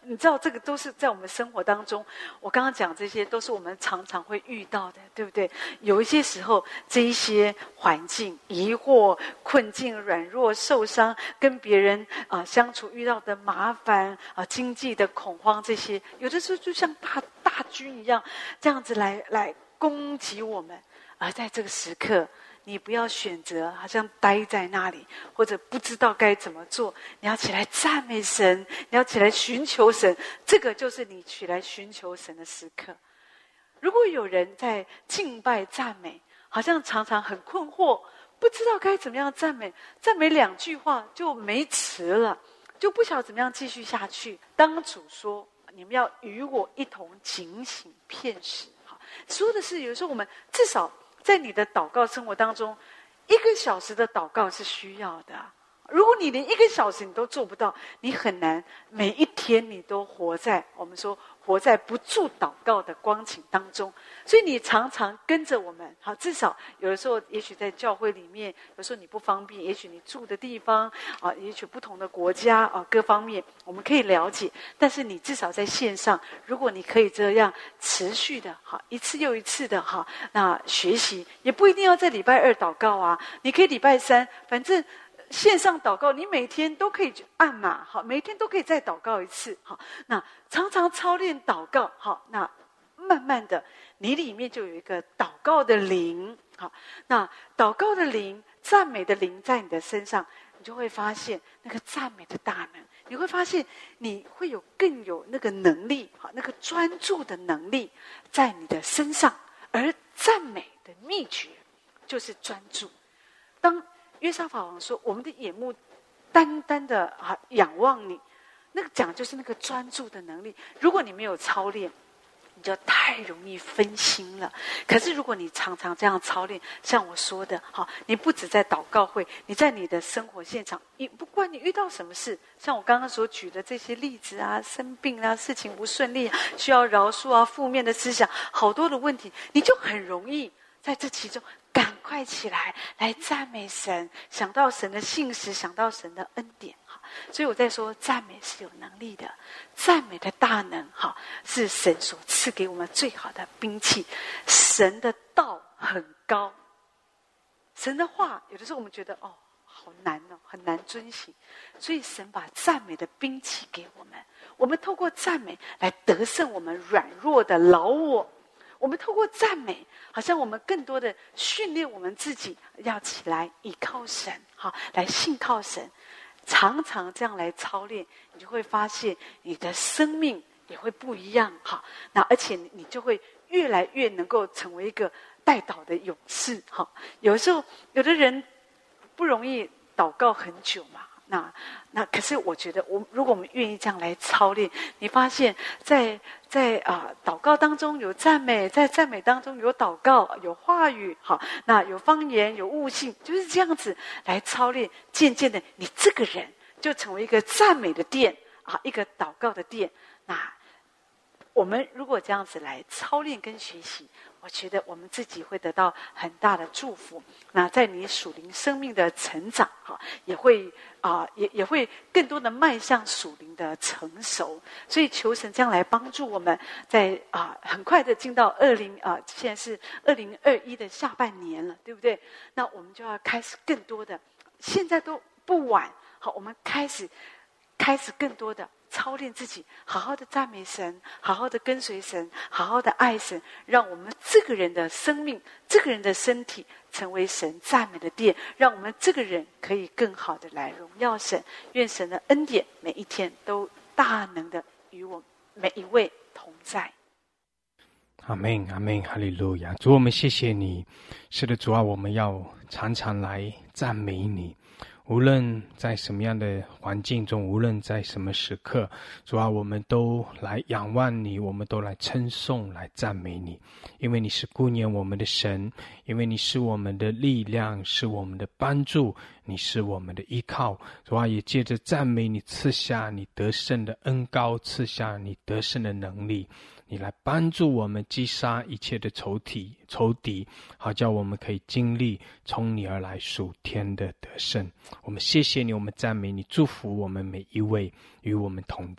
你知道这个都是在我们生活当中，我刚刚讲这些都是我们常常会遇到的，对不对？有一些时候这一些环境疑惑困境软弱受伤跟别人相处遇到的麻烦经济的恐慌，这些有的时候就像大军一样这样子来攻击我们。而在这个时刻，你不要选择好像待在那里，或者不知道该怎么做，你要起来赞美神，你要起来寻求神，这个就是你起来寻求神的时刻。如果有人在敬拜赞美，好像常常很困惑，不知道该怎么样赞美2句话就没词了，就不晓得怎么样继续下去。当主说你们要与我一同警醒片时，说的是有时候我们至少在你的祷告生活当中，1个小时的祷告是需要的。如果你连1个小时你都做不到，你很难每一天你都活在我们说活在不住祷告的光景当中。所以你常常跟着我们，好，至少有的时候也许在教会里面，有时候你不方便，也许你住的地方也许不同的国家各方面我们可以了解，但是你至少在线上，如果你可以这样持续的一次又一次的那学习，也不一定要在礼拜2祷告你可以礼拜3，反正线上祷告，你每天都可以按嘛，每天都可以再祷告一次，那常常操练祷告，那慢慢的，你里面就有一个祷告的灵，那祷告的灵、赞美的灵在你的身上，你就会发现那个赞美的大能，你会发现你会更有那个能力，那个专注的能力在你的身上，而赞美的秘诀就是专注。当约沙法王说：“我们的眼目单单的仰望你。”那个讲就是那个专注的能力。如果你没有操练，你就太容易分心了。可是如果你常常这样操练，像我说的，你不只在祷告会，你在你的生活现场，不管你遇到什么事，像我刚刚所举的这些例子生病事情不顺利需要饶恕负面的思想，好多的问题，你就很容易在这其中赶快起来赞美神，想到神的信实，想到神的恩典。所以我在说赞美是有能力的，赞美的大能是神所赐给我们最好的兵器。神的道很高，神的话有的时候我们觉得好难很难遵行，所以神把赞美的兵器给我们，我们透过赞美来得胜我们软弱的老我。我们透过赞美，好像我们更多的训练我们自己要起来依靠神，来信靠神。常常这样来操练，你就会发现你的生命也会不一样，那而且你就会越来越能够成为一个代祷的勇士。有时候有的人不容易祷告很久嘛，那可是我觉得如果我们愿意这样来操练，你发现在祷告当中有赞美，在赞美当中有祷告，有话语，那有方言，有悟性，就是这样子来操练，渐渐的你这个人就成为一个赞美的殿一个祷告的殿。那我们如果这样子来操练跟学习，我觉得我们自己会得到很大的祝福。那在你属灵生命的成长也会也会更多的迈向属灵的成熟。所以求神这样来帮助我们，在很快的进到现在是2021的下半年了，对不对？那我们就要开始更多的，现在都不晚，我们开始更多的操练自己，好好的赞美神，好好的跟随神，好好的爱神，让我们这个人的生命，这个人的身体成为神赞美的殿，让我们这个人可以更好的来荣耀神。愿神的恩典每一天都大能的与我每一位同在。 阿们，阿们，哈利路亚。主，我们谢谢你。是的，主啊，我们要常常来赞美你。无论在什么样的环境中，无论在什么时刻，主啊，我们都来仰望你，我们都来称颂，来赞美你。因为你是顾念我们的神，因为你是我们的力量，是我们的帮助，你是我们的依靠。主啊，也借着赞美你，赐下你得胜的恩膏，赐下你得胜的能力，你来帮助我们击杀一切的仇敌，好叫我们可以经历从你而来属天的得胜。我们谢谢你，我们赞美你，祝福我们每一位，与我们同在。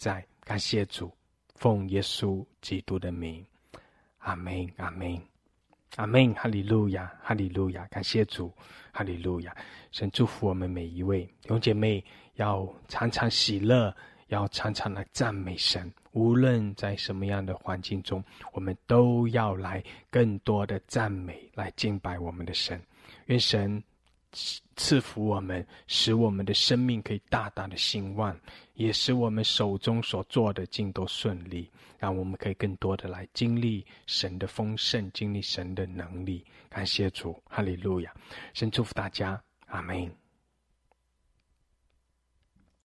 感谢主，奉耶稣基督的名，阿们，阿们，阿们，哈利路亚，哈利路亚，感谢主，哈利路亚。神祝福我们每一位弟兄姐妹，要常常喜乐，要常常来赞美神。无论在什么样的环境中，我们都要来更多的赞美，来敬拜我们的神。愿神赐福我们，使我们的生命可以大大的兴旺，也使我们手中所做的尽都顺利，让我们可以更多的来经历神的丰盛，经历神的能力。感谢主，哈利路亚。神祝福大家，阿们。